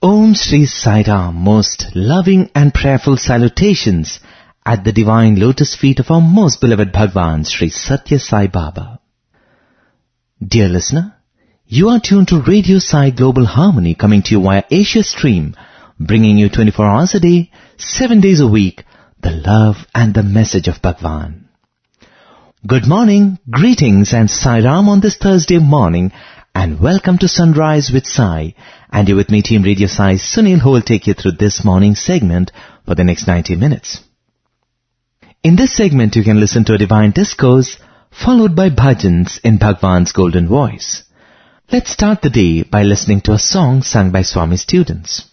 Om Shri Sai Ram, most loving and prayerful salutations at the divine lotus feet of our most beloved Bhagwan, Shri Satya Sai Baba. Dear listener, you are tuned to Radio Sai Global Harmony, coming to you via Asia Stream, bringing you 24 hours a day, 7 days a week, the love and the message of Bhagwan. Good morning, greetings and Sai Ram on this Thursday morning, and welcome to Sunrise with Sai. And you're with me, Team Radio Sai, Sunil, who will take you through this morning's segment for the next 90 minutes. In this segment, you can listen to a divine discourse, followed by bhajans in Bhagwan's golden voice. Let's start the day by listening to a song sung by Swami students.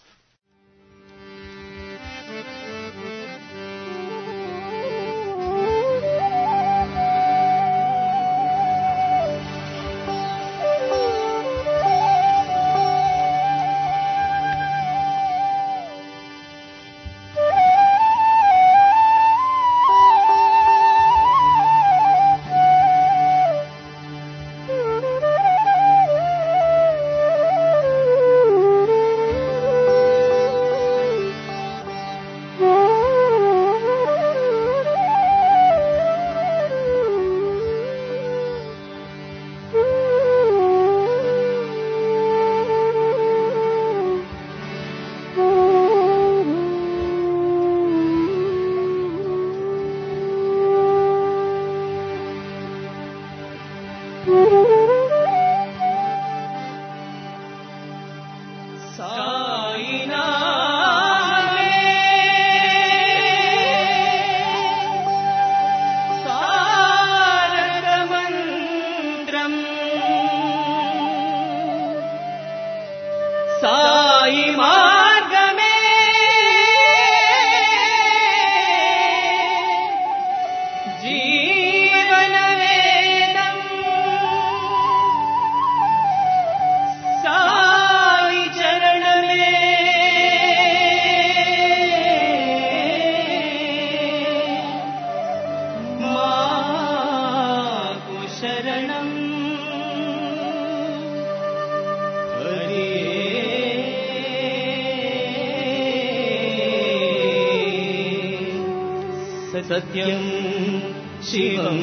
सत्यं शिवं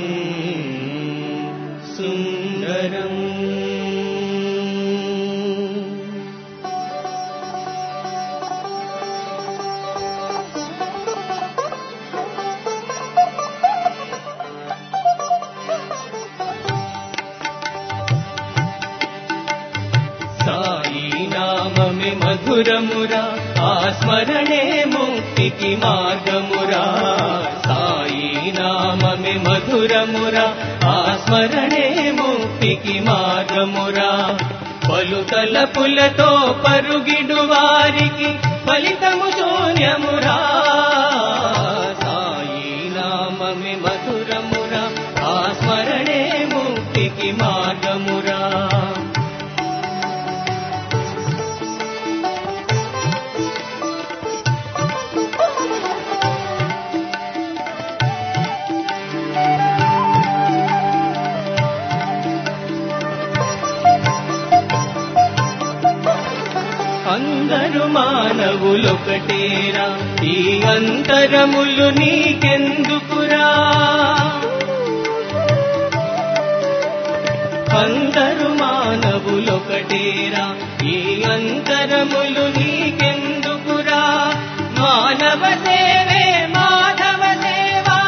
सुन्दरम् साई नाम में मधुरमुरा आस्मरणे मुक्ति की मार्गमुरा साई नाम में मधुरमुरा आस्मरणे मुक्ति की मार्गमुरा पलु तलपुलतो परुगिडु वारिकी फलितमु शून्यमुरा साई नाम में मधुरमुरा आस्मरणे मुक्ति की मार्गमुरा అందరు మానవులొకటేరా ఈ అంతరములు నీకెందుకురా అందరు మానవులొకటేరా ఈ అంతరములు నీకెందుకురా మానవ సేవే మాధవ సేవా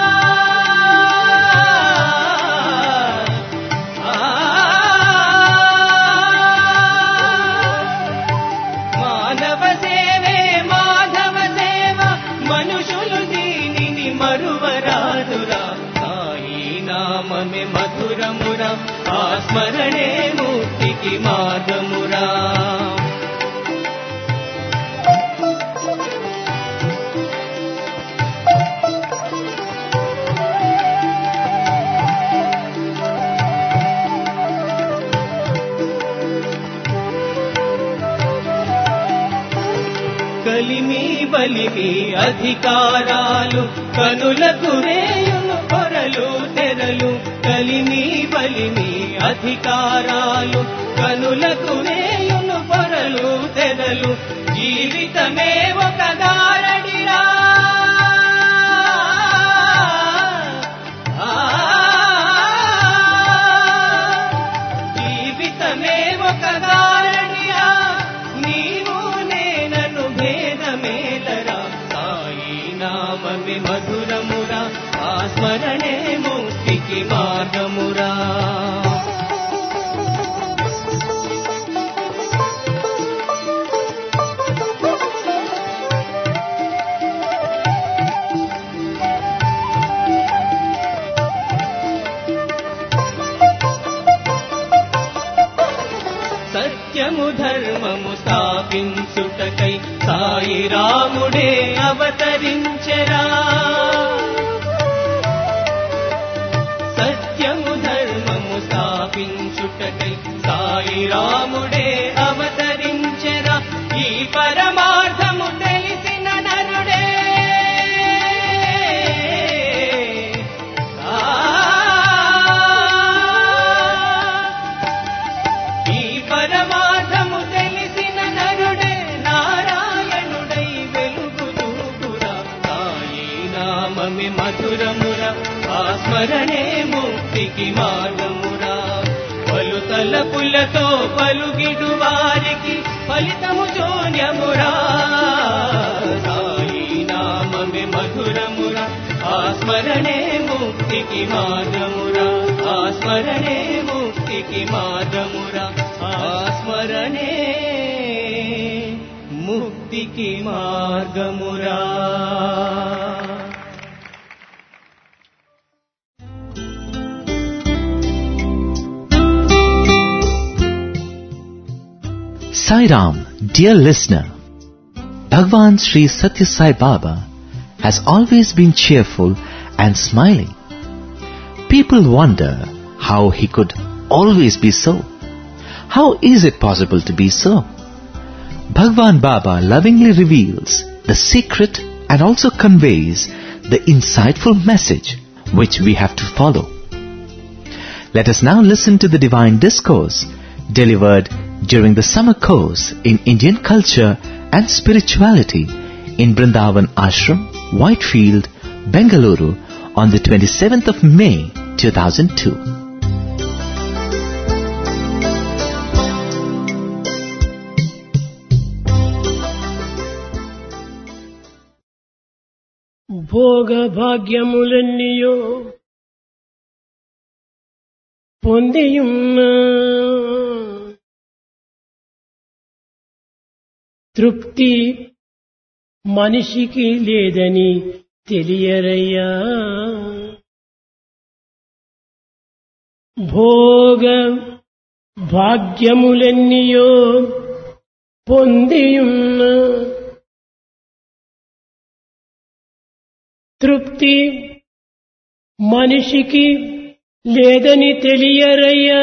మానవ సేవే మాధవ సేవ మనుషులు దీనిని మరువరాదురా సాయి నామమే మధురమురా ఆస్మరణే ముక్తికి మార్గమురా కలిమి బలిమి అధికారాలు కనులకు రేయును పొరలు తెరలు కలిమి బలిమి అధికారాలు కనులకు రేయును పొరలు తెరలు జీవితమే ఒక గారడిరా జీవితమే ఒక గారడిరా నీవు నేనను భేదమేలరా సాయి నామమే మధురమురా ఆ స్మరణే ముక్తికి మార్గమురా సత్యము ధర్మము స్థాపించుటకై సాయి రాముడే అవతరించెరా సత్యము ధర్మము స్థాపించుటకై సాయి రాముడే అవతరించెరా ఈ పరమార్థము తెలిసిన నరుడే ఈ పరమార్థము తెలిసిన నరుడే నారాయణుడై వెలుగు చూపురా సాయి నామమే మధురమురా ఆ స్మరణే ముక్తికి మార్గమురా పలు తలపులతో పలుగిడు వారికి ఫలితము శూన్యమురా సాయి నామమే మధురమురా ఆ స్మరణే ముక్తికి మార్గమురా ఆ స్మరణే ముక్తికి మార్గమురా ఆ స్మరణే ముక్తికి మార్గమురా Sai Ram, dear listener, Bhagwan Sri Satya Sai Baba has always been cheerful and smiling. People wonder how he could always be so. How is it possible to be so? Bhagwan Baba lovingly reveals the secret and also conveys the insightful message which we have to follow. Let us now listen to the divine discourse delivered during the summer course in Indian culture and spirituality in Brindavan Ashram, Whitefield, Bengaluru on the 27th of May 2002. భోగ భాగ్యములన్నీయో పొందియున్నా తృప్తి మనిషికి లేదని తెలియరయ్యా భోగ భాగ్యములన్నీయో పొందియున్న తృప్తి మనిషికి లేదని తెలియరయ్యా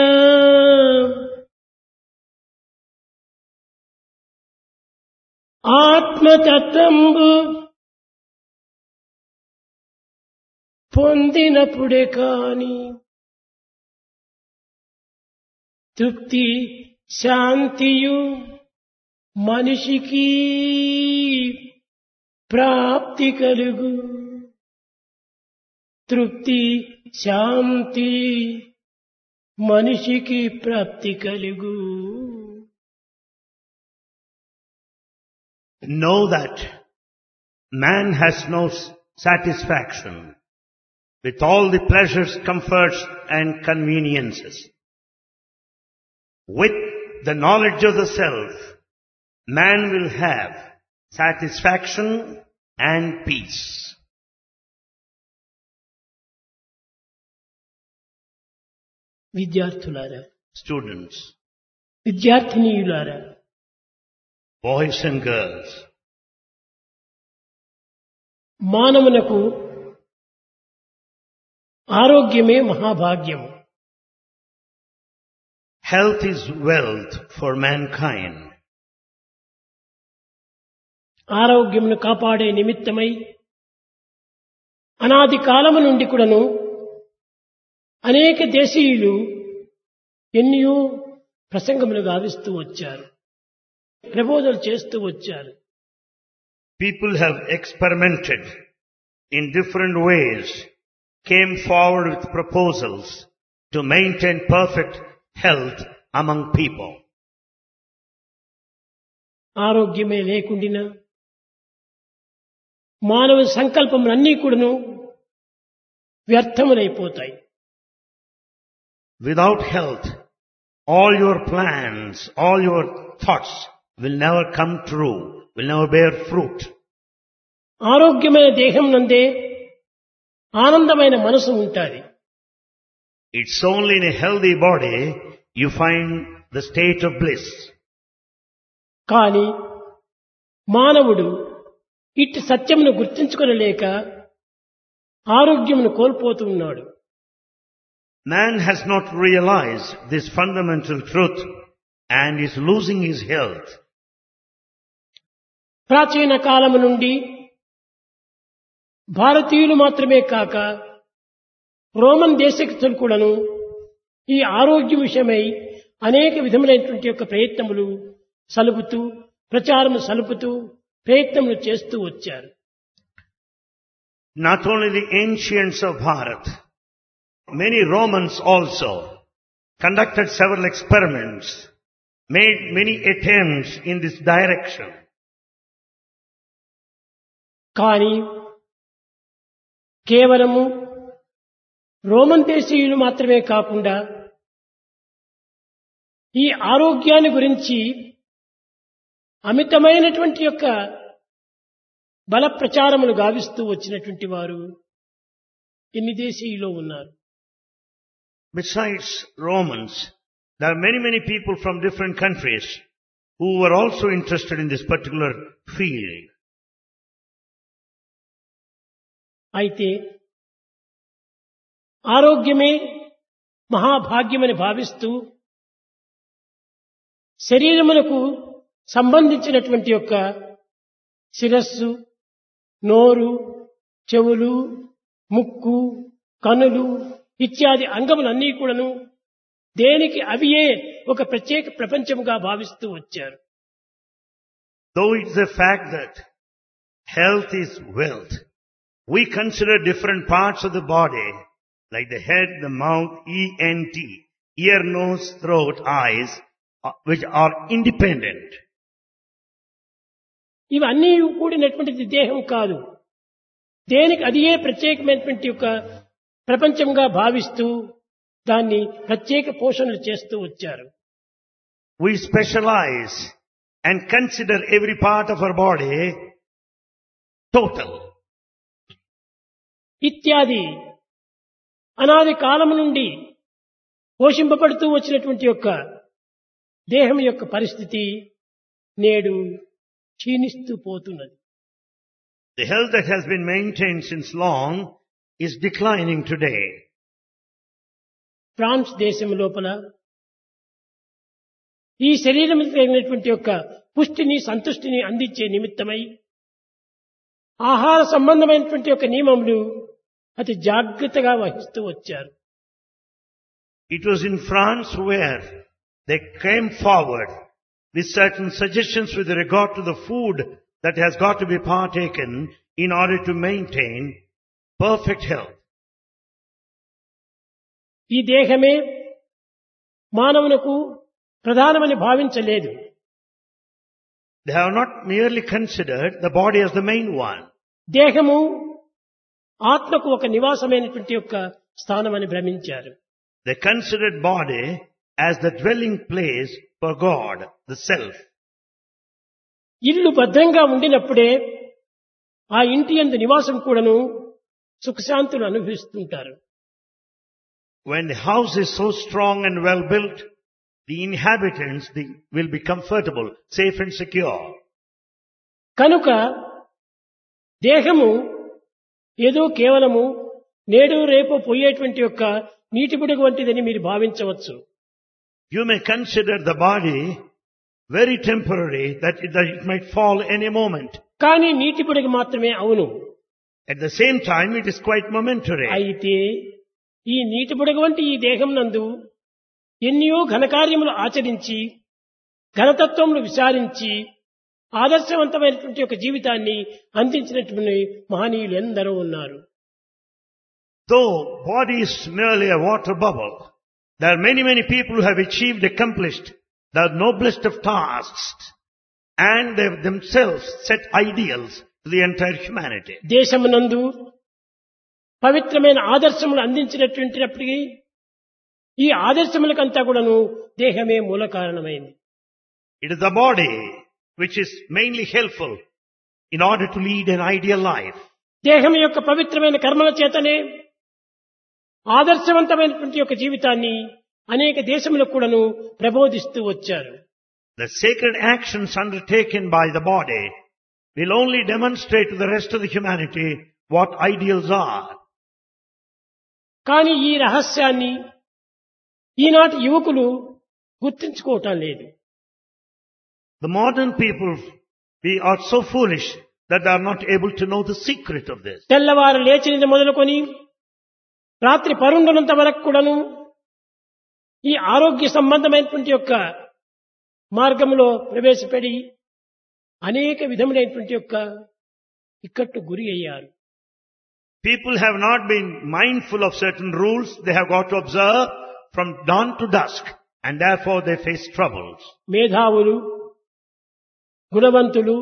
ఆత్మతత్వంబు పొందినప్పుడే కాని తృప్తి శాంతియు మనిషికి ప్రాప్తి కలుగు తృప్తి శాంతి మనిషికి ప్రాప్తి కలుగు. Know that man has no satisfaction with all the pleasures, comforts and conveniences. With the knowledge of the self, man will have satisfaction and peace. విద్యార్థులారా, Students, విద్యార్థినీయులారా, boys and girls, మానవునకు ఆరోగ్యమే మహాభాగ్యము. health is wealth for mankind. ఆరోగ్యమును కాపాడే నిమిత్తమై అనాది కాలము నుండి కూడాను అనేక దేశీయులు ఎన్నో ప్రసంగములు గావిస్తూ వచ్చారు, ప్రబోధనలు చేస్తూ వచ్చారు. People have experimented in different ways, came forward with proposals to maintain perfect health among people. ఆరోగ్యమే లేకుండినా మానవ సంకల్పములన్నీ కూడాను వ్యర్థములైపోతాయి. Without health, all your plans, all your thoughts will never come true, will never bear fruit. ఆరోగ్యమైన దేహం నందే ఆనందమైన మనసు ఉంటాది. It's only in a healthy body you find the state of bliss. కానీ మానవుడు ఇట్టి సత్యమును గుర్తించుకొనలేక ఆరోగ్యమును కోల్పోతూ ఉన్నాడు. Man has not realized this fundamental truth and is losing his health. ప్రాచీన కాలము నుండి భారతీయులు మాత్రమే కాక రోమన్ దేశస్థులు కూడాను ఈ ఆరోగ్య విషయమై అనేక విధములైనటువంటి యొక్క ప్రయత్నములు సలుపుతూ, ప్రచారము సలుపుతూ ప్రయత్నములు చేస్తూ వచ్చారు. Not only the ancients of Bharat, many Romans also conducted several experiments, made many attempts in this direction. కానీ కేవలము రోమన్ దేశీయులు మాత్రమే కాకుండా ఈ ఆరోగ్యాన్ని గురించి అమితమైనటువంటి యొక్క బల ప్రచారములు గావిస్తూ వచ్చినటువంటి వారు ఎన్ని దేశీయులు ఉన్నారు. Besides Romans, there are many people from different countries who were also interested in this particular field. అయితే ఆరోగ్యమే మహాభాగ్యమని భావిస్తూ శరీరమునకు సంబంధించినటువంటి యొక్క శిరస్సు, నోరు, చెవులు, ముక్కు, కనులు ఇత్యాది అంగములన్నీ కూడాను దేనికి అవియే ఒక ప్రత్యేక ప్రపంచముగా భావిస్తూ వచ్చారు. Though it's a fact that health is wealth, we consider different parts of the body like the head, the mouth, ENT, ear, nose, throat, eyes, which are independent. ఇవన్నీ కూడినటువంటిది దేహం కాదు. దేనికి అదియే ప్రత్యేకమైనటువంటి యొక్క ప్రపంచంగా భావిస్తూ దాన్ని ప్రత్యేక పోషణలు చేస్తూ వచ్చారు. We specialize and consider every part of our body total. ఇత్యాది అనాది కాలము నుండి పోషింపబడుతూ వచ్చినటువంటి యొక్క దేహం యొక్క పరిస్థితి నేడు క్షీణిస్తూ పోతున్నది. The health that has been maintained since long is declining today. France దేశం లోపల ఈ శరీరం కలిగినటువంటి యొక్క పుష్టిని, సంతుష్టిని అందించే నిమిత్తమై ఆహార సంబంధమైనటువంటి యొక్క నియమములు అతి జాగ్రత్తగా వహిస్తూ వచ్చారు. It was in France where they came forward with certain suggestions with regard to the food that has got to be partaken in order to maintain perfect health. ఈ దేహమే మానవునకు ప్రధానమని భావించలేదు. They have not merely considered the body as the main one. దేహము ఆత్మకు ఒక నివాసమైనటువంటి యొక్క స్థానమని భ్రమించారు. They considered body as the dwelling place for God, the self. ఇల్లు భద్రంగా ఉండినప్పుడే ఆ ఇంటి యందు నివాసం కూడాను సుఖశాంతులు అనుభవిస్తుంటారు. When the house is so strong and well built, the inhabitants will be comfortable, safe and secure. కనుక దేహము ఏదో కేవలము నేడు రేపు పోయేటువంటి యొక్క నీటి బుడగ వంటిదని మీరు భావించవచ్చు. You may consider the body very temporary, that it might fall any moment. కానీ నీటి బుడగ మాత్రమే అవును. At the same time, it is quite momentary. అయితే ఈ నీటి బుడగ వంటి ఈ దేహం నందు ఎన్నో ఘనకార్యములు ఆచరించి ఘనతత్వములు విచారించి ఆదర్శవంతమైనటువంటి ఒక జీవితాన్ని అందించినటువంటి మహనీయులు ఎందరో ఉన్నారు. Though body is merely a water bubble, there are many people who have achieved, accomplished the noblest of tasks, and they have themselves set ideals to the entire humanity. దేశమునందు పవిత్రమైన ఆదర్శములు అందించినటువంటిప్పటికీ ఈ ఆదర్శములకంతా కూడాను దేహమే మూల కారణమైంది. It is the body which is mainly helpful in order to lead an ideal life. దేహం యొక్క పవిత్రమైన కర్మల చేతనే ఆదర్శవంతమైనటువంటి యొక్క జీవితాన్ని అనేక దేశములకు కూడాను ప్రబోధిస్తూ వచ్చారు. The sacred actions undertaken by the body will only demonstrate to the rest of the humanity what ideals are. కానీ ఈ రహస్యాన్ని ఈనాటి యువకులు గుర్తించుకోవటం లేదు. The modern people, we are so foolish that they are not able to know the secret of this. తెల్లవారు లేచినది మొదలుకొని రాత్రి పరుండనంత వరకు కూడాను ఈ ఆరోగ్య సంబంధమైనటువంటి యొక్క మార్గంలో ప్రవేశపెడి అనేక విధములైనటువంటి యొక్క ఇక్కట్టు గురి అయ్యారు. People have not been mindful of certain rules they have got to observe from dawn to dusk, and therefore they face troubles. మేధావులు, గుణవంతులు,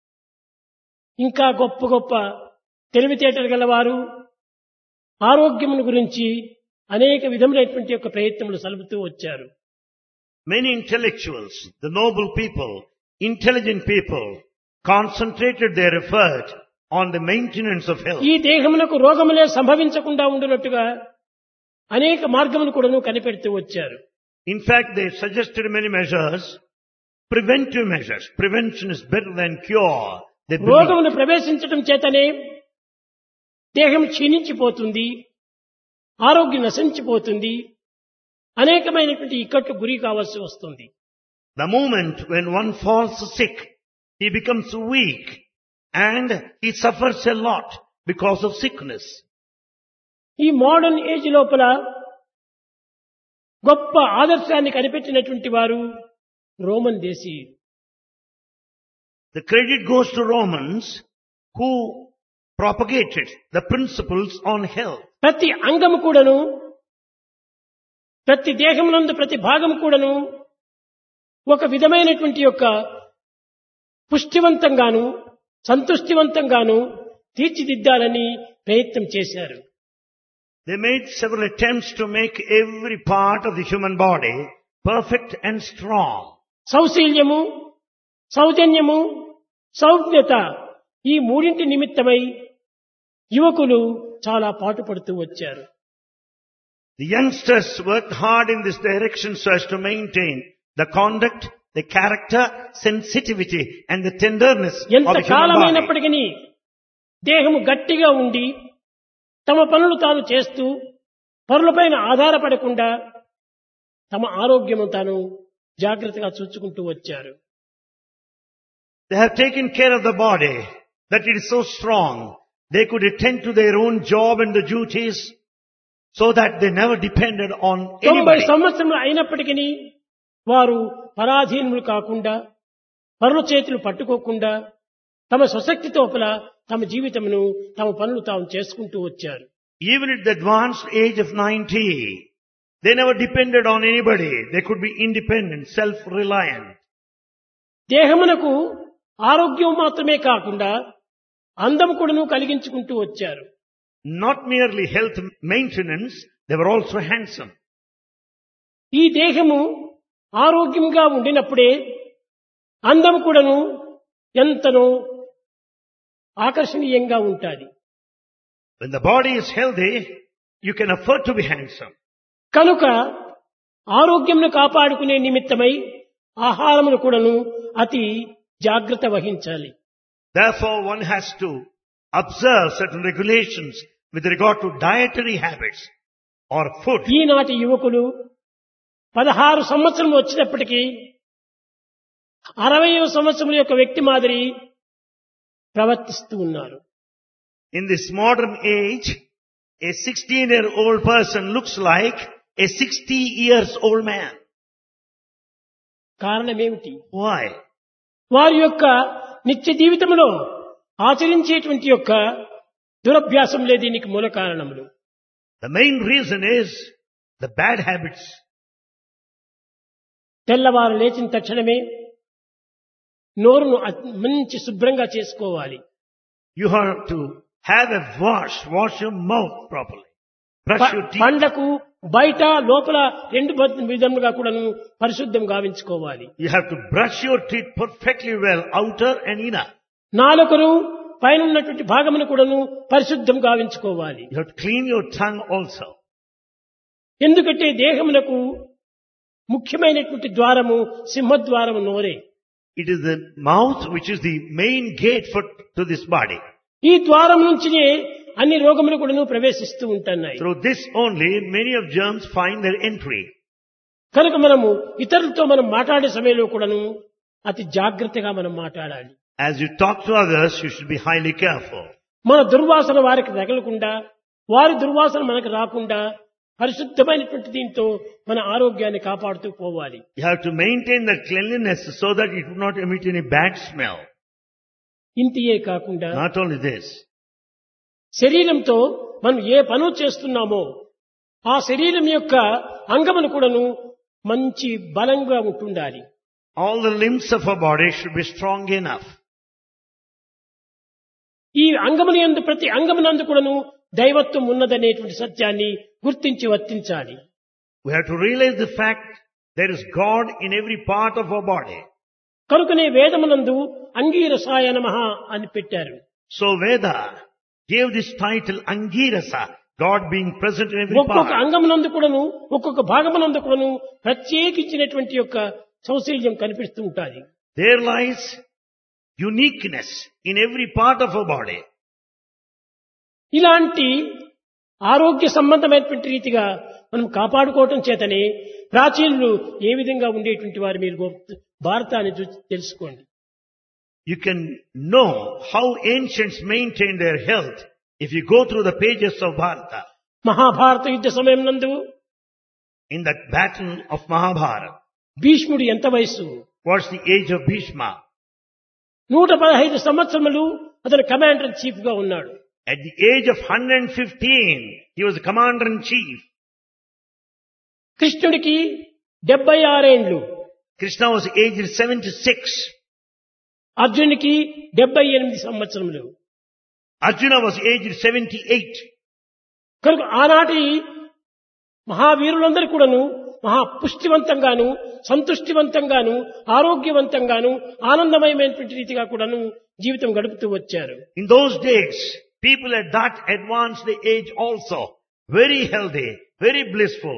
ఇంకా గొప్ప గొప్ప తెలివితేటలు గలవారు ఆరోగ్యమును గురించి అనేక విధములైనటువంటి యొక్క ప్రయత్నములు సలుపుతూ వచ్చారు. Many intellectuals, the noble people, intelligent people, concentrated their effort on the maintenance of health. ఈ దేహమునకు రోగములే సంభవించకుండా ఉండునట్టుగా అనేక మార్గములు కూడాను కనిపెడుతూ వచ్చారు. In fact, they suggested many measures, preventive measures. Prevention is better than cure. They believe. రోగమును ప్రవేశించడం చేతనే దేహం క్షీణించిపోతుంది, ఆరోగ్యం నశించిపోతుంది, అనేకమైనటువంటి ఇక్కట్టు గురి కావాల్సి వస్తుంది. The moment when one falls sick, he becomes weak and he suffers a lot because of sickness. ఈ మోడర్న్ ఏజ్ లోపల గొప్ప ఆదర్శాన్ని కనిపెట్టినటువంటి వారు రోమన్ దేశీయులు. The credit goes to Romans who propagated the principles on health. ప్రతి అంగము కూడాను, ప్రతి దేహమునందు ప్రతి భాగము కూడాను ఒక విధమైనటువంటి యొక్క పుష్టివంతంగాను సంతుష్టివంతంగాను తీర్చిదిద్దాలని ప్రయత్నం చేశారు. They made several attempts to make every part of the human body perfect and strong. సౌశీల్యము, సౌజన్యము, సౌజ్ఞత ఈ మూడింటి నిమిత్తమై యువకులు చాలా పాటుపడుతూ వచ్చారు. The youngsters worked hard in this direction so as to maintain the conduct, the character, sensitivity and the tenderness of ఎంత the human body. కాలమైనప్పటికీ దేహము గట్టిగా ఉండి తమ పనులు తాను చేస్తూ పరులపైన ఆధారపడకుండా తమ ఆరోగ్యము తాను జాగ్రత్తగా చూసుకుంటూ వచ్చారు. They have taken care of the body, that it is so strong, they could attend to their own job and the duties so that they never depended on 90 anybody. సంవత్సరములు అయినప్పటికీ వారు పరాధీనములు కాకుండా పరుల చేతులు పట్టుకోకుండా తమ స్వశక్తి తోపల తమ జీవితమును తమ పనులు తాము చేసుకుంటూ వచ్చారు. Even at the advanced age of 90, they never depended on anybody. They could be independent, self-reliant. దేహమునకు ఆరోగ్యం మాత్రమే కాకుండా అందము కూడాను కలిగించుకుంటూ వచ్చారు. Not merely health maintenance, they were also handsome. ఈ దేహము ఆరోగ్యంగా ఉండినప్పుడే అందము కూడాను ఎంతనో ఆకర్షణీయంగా ఉంటుంది. When the body is healthy, you can afford to be handsome. కనుక ఆరోగ్యంను కాపాడుకునే నిమిత్తమై ఆహారమును కూడాను అతి జాగ్రత్త వహించాలి. Therefore, one has to observe certain regulations with regard to dietary habits or food. ఈనాటి యువకులు 16 సంవత్సరం వచ్చినప్పటికీ 60వ సంవత్సరం యొక్క వ్యక్తి మాదిరి ప్రవర్తిస్తూ ఉన్నారు. In this modern age, a 16-year-old person looks like a 60 years old man. కారణమేమిటి? Why? వారి యొక్క నిత్య జీవితంలో ఆచరించేటువంటి యొక్క దురభ్యాసంలే దీనికి మూల కారణములు. The main reason is the bad habits. తెల్లవారు లేచిన తక్షణమే నోరును మంచి శుభ్రంగా చేసుకోవాలి. You have to have a wash your mouth properly. Brush your teeth. పండ్లకు బయట లోపల రెండు విధములుగా కూడాను పరిశుద్ధం గావించుకోవాలి. You have to brush your teeth perfectly well, outer and inner. నాలుకను పైన ఉన్నటువంటి భాగమును కూడాను పరిశుద్ధం గావించుకోవాలి. You have to clean your tongue also. ఎందుకంటే దేహమునకు ముఖ్యమైనటువంటి ద్వారము సింహద్వారము నోరే. It is the mouth which is the main gate to this body. ఈ ద్వారం నుంచినే అన్ని రోగములు కూడాను ప్రవేశిస్తూ ఉంటున్నాయి. Through this only many of germs find their entry. కనుక మనము ఇతరులతో మనం మాట్లాడే సమయంలో కూడాను అతి జాగ్రత్తగా మనం మాట్లాడాలి. As you talk to others, you should be highly careful. మన దుర్వాసన వారికి తగలకుండా, వారి దుర్వాసన మనకు రాకుండా పరిశుద్ధమైనటువంటి దీంతో మన ఆరోగ్యాన్ని కాపాడుతూ పోవాలి. You have to maintain that cleanliness so that it will not emit any bad smell. ఇంతియే కాకుండా Not only this, శరీరంతో మనం ఏ పను చేస్తున్నామో ఆ శరీరం యొక్క అంగములు కూడాను మంచి బలంగా ఉంటుండాలి. all the limbs of our body should be strong enough. ఈ అంగముల యందు ప్రతి అంగమునందు కూడాను దైవత్వం ఉన్నదనేటువంటి సత్యాన్ని గుర్తించి వర్తించాలి. We have to realize the fact there is God in every part of our body. కనుకనే వేదమునందు అంగీరసాయ నమః అని పెట్టారు. So Veda gave this title Angirasa, God being present in every ఒక్కొక్క part. అంగమునందు కూడాను ఒక్కొక్క భాగమునందు కూడాను ప్రత్యేకించినటువంటి యొక్క సౌశల్యం కనిపిస్తూ ఉంటుంది. There lies uniqueness in every part of our body. ఇలాంటి ఆరోగ్య సంబంధమైనటువంటి రీతిగా మనం కాపాడుకోవటం చేతనే ప్రాచీనులు ఏ విధంగా ఉండేటువంటి వారు మీరు భారతాన్ని చూసి తెలుసుకోండి. You can know how ancients maintained their health if you go through the pages of Bharata. Mahabharata యుద్ధ సమయం నందు In that battle of Mahabharata, భీష్ముడు ఎంత వయసు? what's the age of Bhishma? 115 సంవత్సరములు అతను కమాండర్ ఇన్ చీఫ్ గా ఉన్నాడు. At the age of 115, he was the commander-in-chief. కృష్ణుడికి 76 ఏండ్లు, Krishna was aged 76. అర్జునుడికి 78 సంవత్సరములు. Arjuna was aged 78. కనుక ఆనాటి మహావీరులందరూ కూడాను మహాపుష్టివంతంగాను సంతుష్టివంతంగాను ఆరోగ్యవంతంగాను ఆనందమయమైనటువంటి రీతిగా కూడాను జీవితం గడుపుతూ వచ్చారు. In those days, people at that advanced age also, very healthy, very blissful.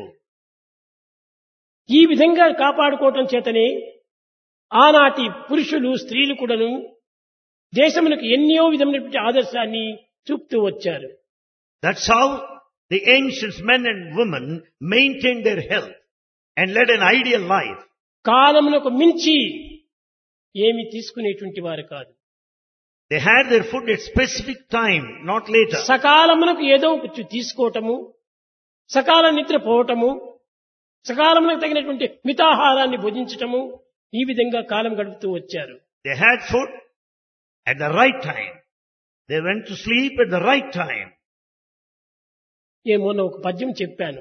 ఈ విధంగా కాపాడుకోవటం చేతనే ఆనాటి పురుషులు స్త్రీలు కూడాను దేశమునకు ఎన్నో విధమైనటువంటి ఆదర్శాన్ని చూపుతూ వచ్చారు. That's how the ancient men and women maintained their health and led an ideal life. కాలమునకు మించి ఏమి తీసుకునేటువంటి వారు కాదు. They had their food at specific time, not later. సకాలమునకు ఏదో ఒకటి తీసుకోవటము, సకాల నిద్ర పోవటము, సకాలమునకు తగినటువంటి మితాహారాన్ని భుజించటము, ఈ విధంగా కాలం గడుపుతూ వచ్చారు. They had food at the right time. They went to sleep at the right time. ఏమో ఒక పద్యం చెప్పాను.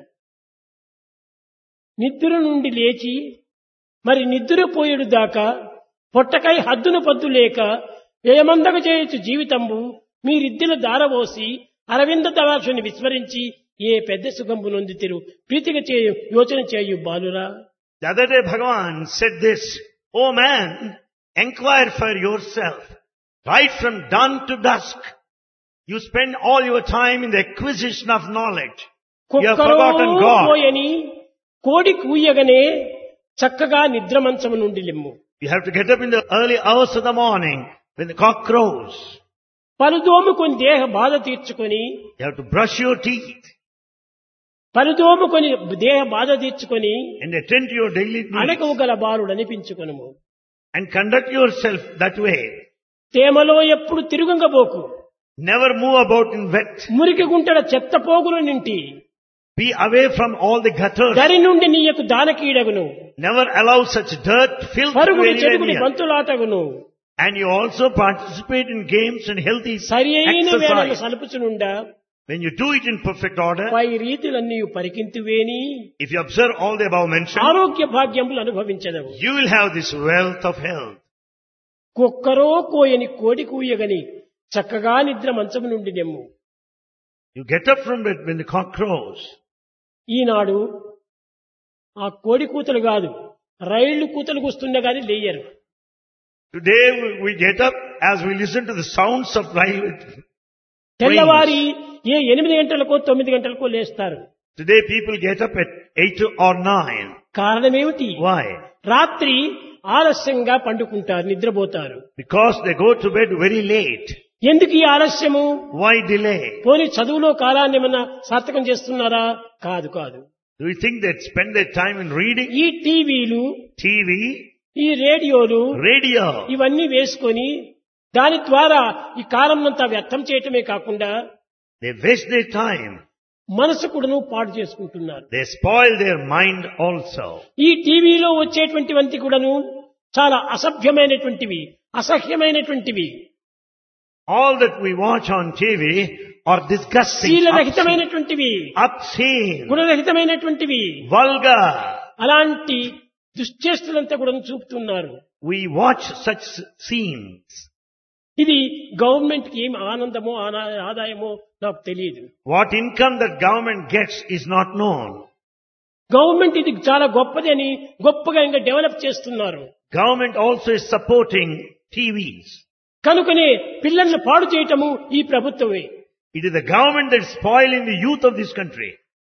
నిద్ర నుండి లేచి మరి నిద్రపోయేడు దాకా పొట్టకై హద్దున పద్దు లేక వ్యయమందగ చేయొచ్చు జీవితంబు మీరిద్దిన దారవోసి అరవింద దళాక్షని విస్మరించి ఏ పెద్ద సుఖంబు నొందితిరు ప్రీతిగా చేయు యోచన చేయు బాలురా. The other day Bhagavan said this, "Oh man, inquire for yourself. Right from dawn to dusk, you spend all your time in the acquisition of knowledge. You have forgotten God. పోయని కోడి కూయగనే చక్కగా నిద్ర మంచము నుండి లెమ్ము. You have to get up in the early hours of the morning when the cock crows. పలుదోముకొని దేహ బాధ తీర్చుకొని, You have to brush your teeth పలుదోముకొని దేహ బాధ తీర్చుకొని and attend to your daily needs అణకవు గల బాలుడు అనిపించుకొనుము. and conduct yourself that way. తేమలో ఎప్పుడు తిరుగంగబోకు, Never move about in wet. మురికి గుంటల చెత్త పోగుల నింటి Be away from all the gutters. దరి నుండి నీయకు దానకీడగును, Never allow such dirt, filth to పరుగుడి anywhere చెడుగుడి near. బంతులాటగును, And you also participate in games and healthy సరి అయిన వేళను exercise. సలుపుచునుండా When you do it in perfect order, pi రీతులన్నీ పరికింతువేని if you observe all the above mentioned, ఆరోగ్య భాగ్యములు అనుభవించదవు. you will have this wealth of health. కుక్కరో కోయని కోడి కూయగని చక్కగా నిద్ర మంచము నుండి నెమ్ము. You get up from bed when the cock crows. ఈనాడు ఆ కోడి కూతలు కాదు, రైళ్లు కూతలు కూస్తున్నా గాని లేయరు. Today we get up as we listen to the sounds of railway. తెల్లవారి ఏ 8 గంటలకో 9 గంటలకో లేస్తారు. Today people get up at 8 or 9. కారణమేమిటి? Why? రాత్రి ఆలస్యంగా పండుకుంటారు, నిద్రపోతారు. Because they go to bed very late. ఎందుకు ఈ ఆలస్యము? Why delay? పోనీ చదువులో కాలాన్ని ఏమన్నా సార్థకం చేస్తున్నారా? కాదు కాదు. Do you think they spend their time in reading? ఈ టీవీలు, TV, ఈ రేడియోలు radio. ఇవన్నీ వేసుకొని దాని ద్వారా ఈ కాలం అంతా వ్యర్థం చేయటమే కాకుండా They waste their time. మనసు కూడాను పాడు చేసుకుంటున్నారు. They spoil their mind also. ఈ టీవీలో వచ్చేటువంటివంటి కూడాను చాలా అసభ్యమైనటువంటివి, అసహ్యమైనటువంటివి, All that we watch on TV are disgusting, obscene, శీలరహితమైనటువంటివి, obscene, గుణరహితమైనటువంటివి, vulgar. అలాంటి దుశ్చేష్టలంతా కూడా చూపుతున్నారు. We watch such scenes. ఇది గవర్నమెంట్ కి ఏం ఆనందమో ఆదాయమో నాకు తెలియదు. What income that government gets is not known. Government ఇది చాలా గొప్పది అని గొప్పగా ఇంకా డెవలప్ చేస్తున్నారు. Government also is supporting TVs. కనుకనే పిల్లల్ని పాడు చేయటము ఈ ప్రభుత్వమే. It is the government that is spoiling the youth of this country.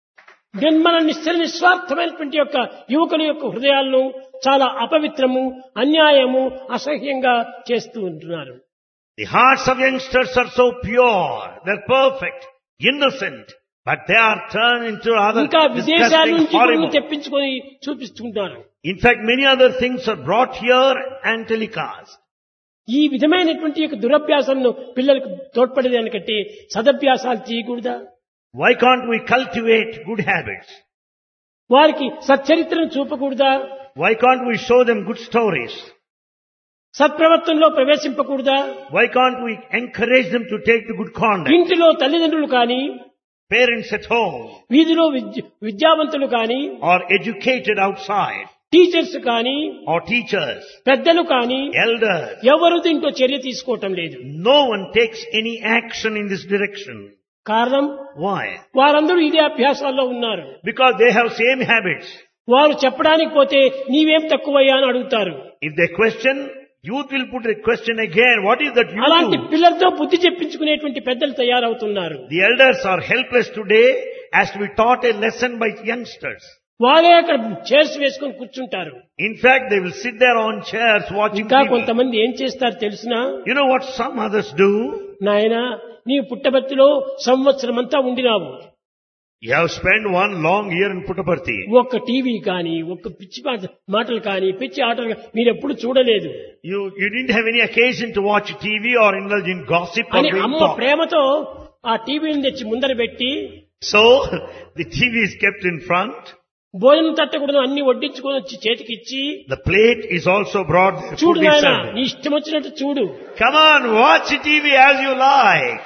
జన్మల నిస్వార్థమైనటువంటి యొక్క యువకుల యొక్క హృదయాలను చాలా అపవిత్రము, అన్యాయము, అసహ్యంగా చేస్తూ ఉంటున్నారు. The hearts of youngsters are so pure, they're perfect, innocent, but they are turned into other ఇంకా విదేశాల disgusting, నుంచి horrible. తెప్పించుకొని చూపిస్తుంటారు. In fact, many other things are brought here and telecast. ఈ విధమైనటువంటి యొక్క దురభ్యాసంను పిల్లలకు తోడ్పడేదానికంటే సదభ్యాసాలు చేయకూడదా? Why can't we cultivate good habits? వారికి సచ్చరిత్రను చూపకూడదా? Why can't we show them good stories? సత్ప్రవర్తనలో ప్రవేశింపకూడదా? Why can't we encourage them to take the good conduct? ఇంటిలో తల్లిదండ్రులు కానీ, Parents at home వీధిలో విద్యావంతులు కానీ, or educated outside, టీచర్స్ కానీ, or teachers, పెద్దలు కానీ elders, ఎవరు దీంట్లో చర్య తీసుకోవటం లేదు. no one takes any action in this direction. కారణం Why? వారందరూ ఇదే అభ్యాసాల్లో ఉన్నారు. Because they have same habits. వారు చెప్పడానికి పోతే నీవేం తక్కువయ్యా అని అడుగుతారు. If they question, youth will put a question again. What is that you అలాంటి do? పిల్లలతో బుద్ధి చెప్పించుకునేటువంటి పెద్దలు తయారవుతున్నారు. The elders are helpless today as to be taught a lesson by youngsters. వారే అక్కడ చైర్స్ వేసుకొని కూర్చుంటారు. In fact, they will sit there on chairs watching ఇంకా TV. కొంతమంది ఏం చేస్తారు తెలిసినా? You know what some others do? నాయనా, నీ పుట్టబర్తిలో సంవత్సరం అంతా ఉండినావు, You have spent one long year in Puttaparthi. ఒక్క టీవీ కానీ, ఒక్క పిచ్చి మాటలు కానీ, పిచ్చి ఆటలు కానీ మీరు ఎప్పుడు చూడలేదు You didn't have any occasion to watch TV or indulge in gossip or అని doing అమ్మ talk. ప్రేమతో ఆ టీవీని తెచ్చి ముందర పెట్టి So, the TV is kept in front. భోజనం తట్టకూడదు అన్ని వడ్డించుకొని వచ్చి చేతికి ఇచ్చి, The plate is also brought there. చూడు Food is నాయనా, served. నీ ఇష్టం వచ్చినట్టు చూడు. Come on, watch TV as you like.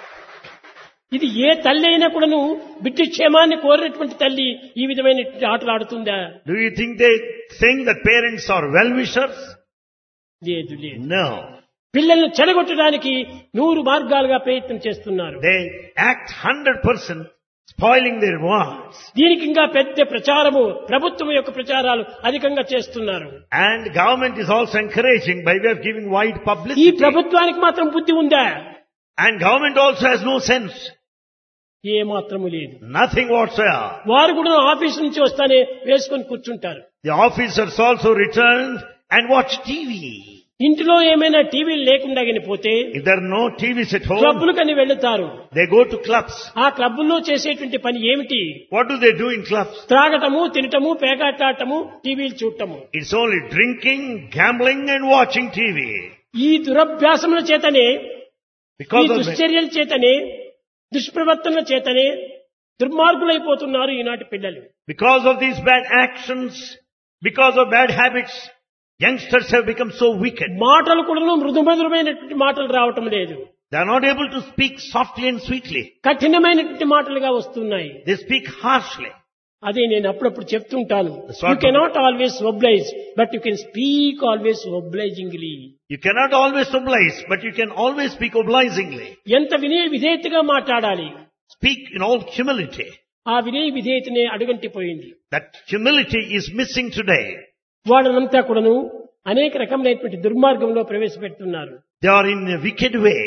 ఇది ఏ తల్లి అయినా కూడాను బిడ్డ క్షేమాన్ని కోరినటువంటి తల్లి ఈ విధమైన ఆటలు ఆడుతుందా? Do you think they think that parents are well-wishers? లేదు లేదు. No. పిల్లల్ని చెడగొట్టడానికి 100 మార్గాలుగా ప్రయత్నం చేస్తున్నారు. They act 100% spoiling their words. దీనికి ఇంకా పెద్ద ప్రచారము, ప్రభుత్వం యొక్క ప్రచారాలు అధికంగా చేస్తున్నారు. And government is also encouraging by way of giving wide ఈ publicity. ప్రభుత్వానికి మాత్రం బుద్ధి ఉందా? And government also has no sense. ఏ మాత్రము లేదు. Nothing whatsoever. వారు కూడా ఆఫీస్ నుంచి వస్తానే వేసుకొని కూర్చుంటారు. The officers also return and watch TV. ఇంటిలో ఏమైనా టీవీలు లేకుండా పోతే If there are no TVs at home, క్లబ్బులకని వెళ్తారు. they go to clubs. ఆ క్లబ్బుల్లో చేసేటువంటి పని ఏమిటి? What do they do in clubs? త్రాగటము, తినటము, పేకాటాటము, టీవీలు చూడటము. It's only drinking, gambling and watching TV. ఈ దురభ్యాసముల చేతనే, ఈ Because of that, దుశ్చర్యల చేతనే, దుష్ప్రవర్తనల చేతనే దుర్మార్గులైపోతున్నారు ఈనాటి పిల్లలు. Because of these bad actions, because of bad habits, youngsters have become so wicked. మాటలు కూడా మృదుమధురమైనటువంటి మాటలు రావటం లేదు. They are not able to speak softly and sweetly. కఠినమైనటువంటి మాటలుగా వస్తున్నాయి. They speak harshly. అదే నేను అప్పుడప్పుడు చెప్తుంటాను. That's what you cannot always oblige but you can speak always obligingly. You cannot always oblige, but you can always speak obligingly. ఎంత వినయ విధేయతగా మాట్లాడాలి. Speak in all humility. ఆ వినయ విధేయతనే అడుగంటిపోయింది. That humility is missing today. వాళ్ళనంతా కూడాను అనేక రకమైనటువంటి దుర్మార్గంలో ప్రవేశపెడుతున్నారు. They are in a wicked way.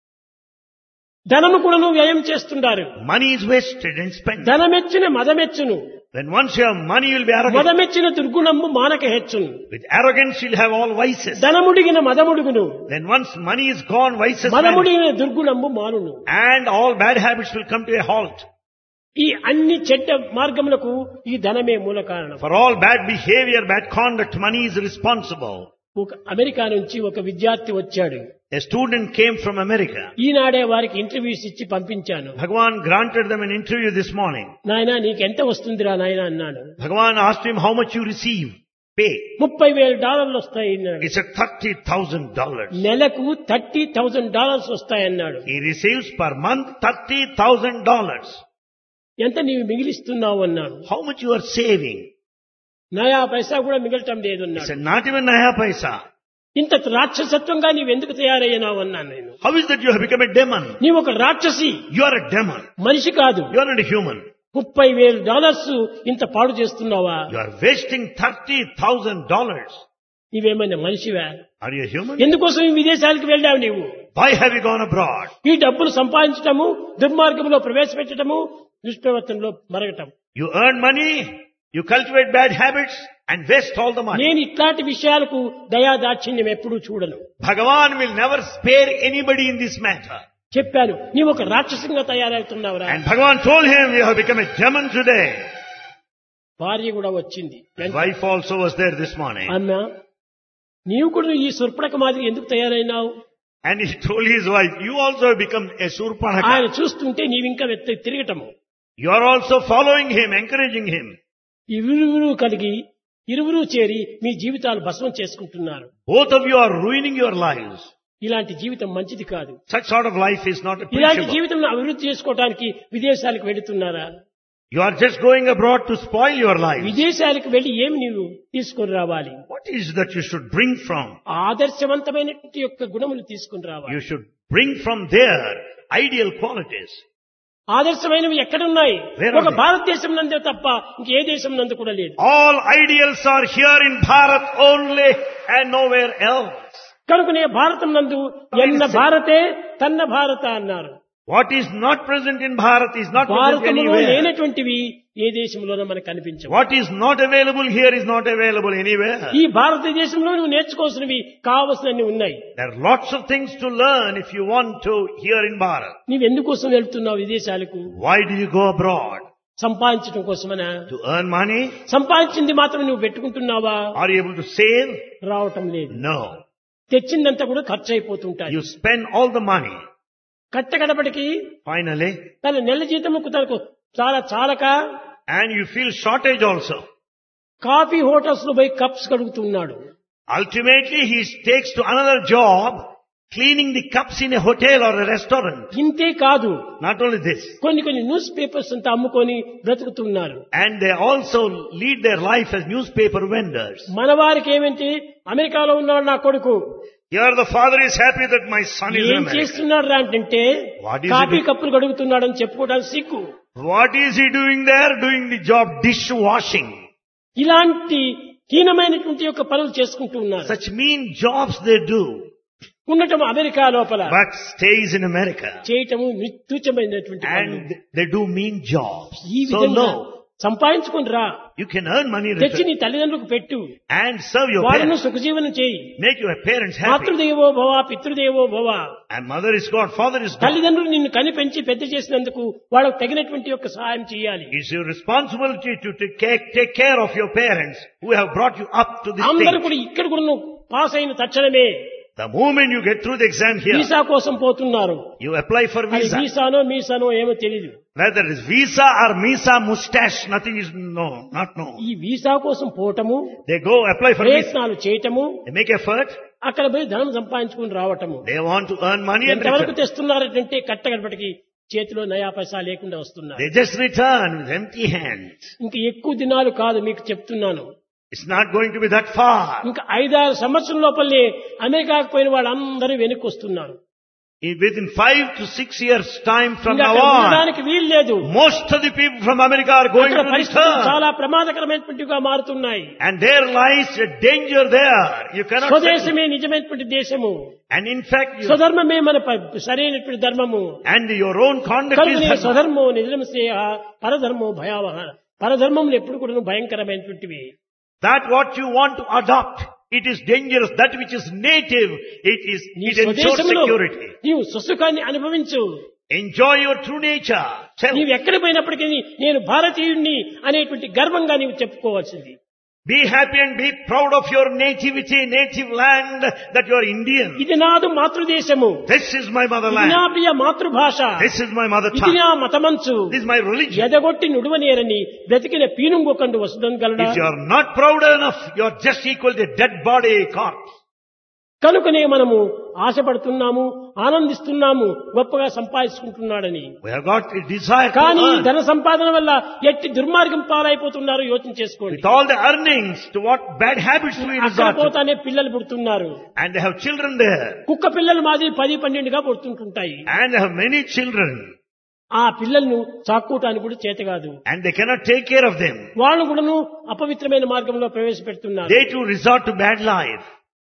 ధనము కూడాను వ్యయం చేస్తున్నారు. Money is wasted and spent. ధనమెచ్చిన మదమెచ్చును. When once you have money, you will be arrogant. మదమెచ్చిన దుర్గుణము మానక హెచ్చును. With arrogance, you will have all vices. ధనముడిగిన మదముడుగును. Then once money is gone, vices vanish. మదముడిగిన దుర్గుణము మానును. And all bad habits will come to a halt. ఈ అన్ని చెడ్డ మార్గములకు ఈ ధనమే మూల కారణం. For all bad behavior, bad conduct, money is responsible. ఒక America నుంచి ఒక విద్యార్థి వచ్చాడు. A student came from America. ఈనాడే వారికి ఇంటర్వ్యూస్ ఇచ్చి పంపించాను. Bhagavan granted them an interview this morning. నాయనా నీకెంత వస్తుందిరా నాయనా అన్నాడు. Bhagavan asked him how much you receive, pay. $30,000 వస్తాయి అన్నాడు. He said $30,000. నెలకు $30,000 వస్తాయన్నాడు. He receives per month $30,000. ఎంత నీవు మిగిలిస్తున్నావు అన్నాడు. How much you are saving? నయా పైసా కూడా మిగలటం లేదు He అన్నాడు. said not even naya paisa. ఇంత రాక్షసత్వంగా నీవెందుకు తయారయ్యావు అన్నాను నేను. How is that you have become a demon? నీవు ఒక రాక్షసి, You are a demon. మనిషి కాదు. You are not a human. $30,000 ఇంత పాడు చేస్తున్నావా? You are wasting $30,000. నీవేమైనా మనిషివా? Are you a human? ఎందుకోసం ఈ విదేశాలకు వెళ్ళావు నీవు? Why have you gone abroad? ఈ డబ్బులు సంపాదించటము, దుర్మార్గంలో ప్రవేశపెట్టడము, దుష్ప్రవర్తనలో మరగటం. You earn money, you cultivate bad habits and waste all the money. నేను ఇట్లాంటి విషయాలకు దయాదాక్షిణ్యం ఎప్పుడూ చూడను. Bhagavan will never spare anybody in this matter. చెప్పాను నీవు ఒక రాక్షసంగా తయారవుతున్నావురా. And Bhagavan told him, you have become a demon today. భార్య కూడా వచ్చింది. His wife also was there this morning. అన్నా నీవు కూడా ఈ సుర్పణక మాదిరి ఎందుకు తయారైనావు? And he told his wife, you also have become a ఆయన Surpanaka. చూస్తుంటే నీవింకా తిరగటము. You are also following him, encouraging him. ఇరువురు కలిగి ఇరువురు చేరి మీ జీవితాలు భస్మం చేసుకుంటున్నారు. Both of you are ruining your lives. ఇలాంటి జీవితం మంచిది కాదు. Such sort of life is not ఇలాంటి appreciable. జీవితంలో అభివృద్ధి చేసుకోవడానికి విదేశాలకు వెళుతున్నారా? You are just going abroad to spoil your life. విదేశాలకు వెళ్లి ఏమి నీవు తీసుకొని రావాలి? What is that you should bring from? ఆదర్శవంతమైనటువంటి యొక్క గుణములు తీసుకొని రావాలి. You should bring from there ideal qualities. ఆదర్శమైనవి ఎక్కడున్నాయి? Where are ఒక they? భారతదేశం నందే తప్ప ఇంకే దేశం నందు కూడా లేదు. All ideals are here in Bharat only and nowhere else. కనుకనే భారతం నందు ఎన్న భారతే తన్న భారత అన్నారు. What is not present in Bharat is not present భారతంలో anywhere. లేనటువంటివి ఏ దేశంలోనూ మనకు కనిపించవు. What is not available here is not available anywhere. ఈ భారతదేశంలో నువ్వు నేర్చుకోవాల్సినవి కావలసినవి ఉన్నాయి. There are lots of things to learn if you want to here in Bharat. నీవు ఎందుకోసం వెళ్తున్నావు విదేశాలకు? Why do you go abroad? సంపాదించడం కోసమనా? To earn money? సంపాదించింది మాత్రం నువ్వు పెట్టుకుంటున్నావా? Are you able to save? రావటం లేదు. No. తెచ్చిందంతా కూడా ఖర్చు అయిపోతుంటాయి. You spend all the money. కట్టగడపటికి Finally, తన నెల జీతముకు తనకు చాలా చాలక and you feel shortage also. Coffee hotels లో పోయి కప్స్ కడుగుతున్నాడు. Ultimately, he takes to another job cleaning the cups in a hotel or a restaurant. ఇంతే కాదు, Not only this, కొన్ని న్యూస్ పేపర్స్ అంతా అమ్ముకొని బ్రతుకుతున్నారు. and they also lead their life as newspaper vendors. మన వారికి ఏమంటే అమెరికాలో ఉన్నాడు నా కొడుకు, Here the father is happy that my son is in ఏం America. చేస్తున్నాడు రా అంటే What is he coffee doing? కప్పులు కడుగుతున్నాడని చెప్పుకోవడానికి సిగ్గు. What is he doing there? Doing the job dishwashing. ఇలాంటి హీనమైనటువంటి యొక్క పనులు చేసుకుంటూ ఉన్నారు. Such mean jobs they do, ఉండటం అమెరికా లోపల, but stays in America. చేయటము తుచ్చమైనటువంటి పనులు. And they do mean jobs. ఈ So విధంగా no, సంపాదించుకుని రా, you can earn money తెచ్చి return నీ తల్లిదండ్రులకు పెట్టు, and serve your వాళ్ళను parents. సుఖజీవనం చేయి. Make your parents happy. మాతృదేవో భవ పితృదేవో భవ. And mother is God, father is God. తల్లిదండ్రులు నిన్ను కనిపెంచి పెద్ద చేసినందుకు వాళ్ళకు తగినటువంటి యొక్క సహాయం చేయాలి. It's your responsibility to take care of your parents who have brought you up to this అందరూ stage. కూడా ఇక్కడ కూడా నువ్వు పాస్ అయిన తక్షణమే The moment you get through the exam here, visa కోసం పోతున్నారు. you apply for అది visa. వీసానో మీసానో ఏమో తెలియదు. Whether it is visa or misa mustache, nothing is not known. ఈ వీసా కోసం పోవటము, They go apply for visa. ప్రయత్నాలు చేయటము, They make effort. అక్కడ పోయి ధనం సంపాదించుకుని రావటము. They want to earn money and ఎంతవరకు return. తెస్తున్నారంటే కట్టగడపటికి చేతిలో నయా పైసా లేకుండా వస్తున్నారు. They just return with empty hands. ఇంకా ఎక్కువ దినాలు కాదు మీకు చెప్తున్నాను. It's not going to be that far. ఇంకా 5-6 సంవత్సరం లోపలే అమెరికాకు పోయిన వాళ్ళందరూ వెనక్కి వస్తున్నారు. Within 5 to 6 years time from ఇంకా now అక్కడ on, ఉండడానికి వీలు లేదు. most of the people from America are going అక్కడ to పరిస్థితులు return. చాలా ప్రమాదకరమైనటువంటివిగా మారుతున్నాయి. And there lies a danger there. You cannot settle. స్వదేశమే నిజమైనటువంటి దేశము, And in fact, స్వధర్మమే మన సరైనటువంటి ధర్మము. and your own conduct is కనుక dharma. స్వధర్మో నిజమసేయ పరధర్మో భయావహ. పరధర్మములు ఎప్పుడు కూడా భయంకరమైనటువంటివి. That what you want to adopt, it is dangerous. That which is native, it నీ ensures స్వదేశంలో security. నీవు సుసుఖాన్ని అనుభవించు. Enjoy your true nature. Self. నీవు ఎక్కడ పోయినప్పటికీ నేను భారతీయుడిని అనేటువంటి గర్వంగా నీవు చెప్పుకోవాల్సింది. Be happy and be proud of your nativity, native land, that you are Indian. ఇది నాదు మాతృదేశము, This is my ఇది నా motherland. ప్రియ మాతృభాష, This is my mother ఇది tongue. నా మతమంచు. This is my religion. ఎదగొట్టి నుడువనేరని బ్రతికిన పీనుంగొకండు వసుదనగలడా. If you are not proud enough, you are just equal to a dead body corpse. కనుకనే మనము ఆశపడుతున్నాము, ఆనందిస్తున్నాము గొప్పగా సంపాదించుకుంటున్నాడని. We have got a desire to కానీ earn. ధన సంపాదన వల్ల ఎట్టి దుర్మార్గం పాలైపోతున్నారు యోచన చేసుకోండి. With all the earnings, to what bad habits we అక్కడ resort to. పోతానే పిల్లలు పుడుతున్నారు. And they have children there. కుక్క పిల్లలు మాది 10-12గా పుడుతుంటుంటాయి. And they have many children. ఆ పిల్లలను చాక్కోటానికి కూడా చేత కాదు. And they cannot take care of them. వాళ్ళు కూడాను అపవిత్రమైన మార్గంలో ప్రవేశపెడుతున్నారు. They too resort to bad life.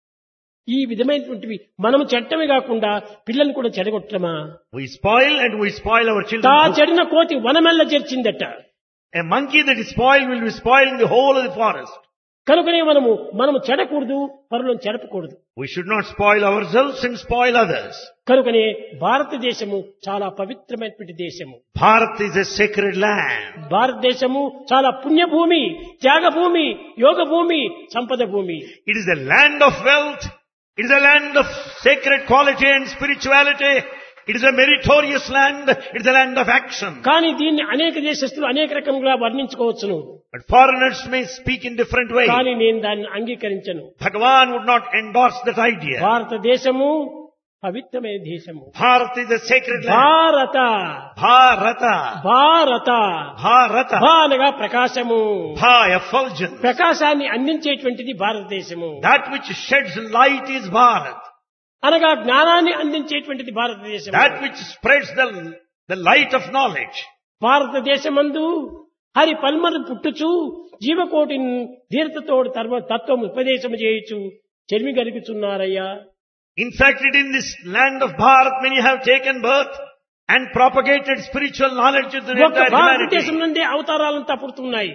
ఈ విధమైనటువంటివి మనము చెడ్డమే కాకుండా పిల్లల్ని కూడా చెడగొట్టమా. We spoil and we spoil our తా children. చెడిన కోతి వనమెల్ల చేర్చిందట. A monkey that is spoiled will be spoiling the whole of the forest. కనుకనే మనము చెడకూడదు, పరులను చెడపకూడదు. We should not spoil ourselves and spoil others. కనుకనే భారతదేశము చాలా పవిత్రమైనటువంటి దేశము. Bharat is a sacred land. భారతదేశము చాలా పుణ్యభూమి, త్యాగభూమి, యోగ భూమి, సంపద భూమి. It is a land of wealth. It is a land of sacred quality and spirituality. It is a meritorious land. It is a land of action. కానీ దీన్ని అనేక దేశస్తులు అనేక రకంగా వర్ణించుకోవచ్చును. But foreigners may speak in different ways. కానీ నేను దాన్ని అంగీకరించను. Bhagavan would not endorse that idea. భారతదేశము పవిత్రమైన దేశము. Bharat is a sacred land. భారత Bharata. భారత Bharata. భా అనగా ప్రకాశము. Bha, effulgence. ప్రకాశాన్ని అందించేటువంటిది భారతదేశము. That which sheds light is Bharat. అనగా జ్ఞానాన్ని అందించేటువంటిది భారతదేశం. That which spreads the light of knowledge. భారతదేశమందు Hari పల్మను పుట్టుచు జీవకోటి ధీరతతోడు తత్వం ఉపదేశము చేయుచు చెరిమి గలుగుచున్నారయ్యా. In fact, in this land of Bharat, many have taken birth and propagated spiritual knowledge to the ఒక entire భారతదేశం humanity. నుండే అవతారాలంతా పుడుతున్నాయి.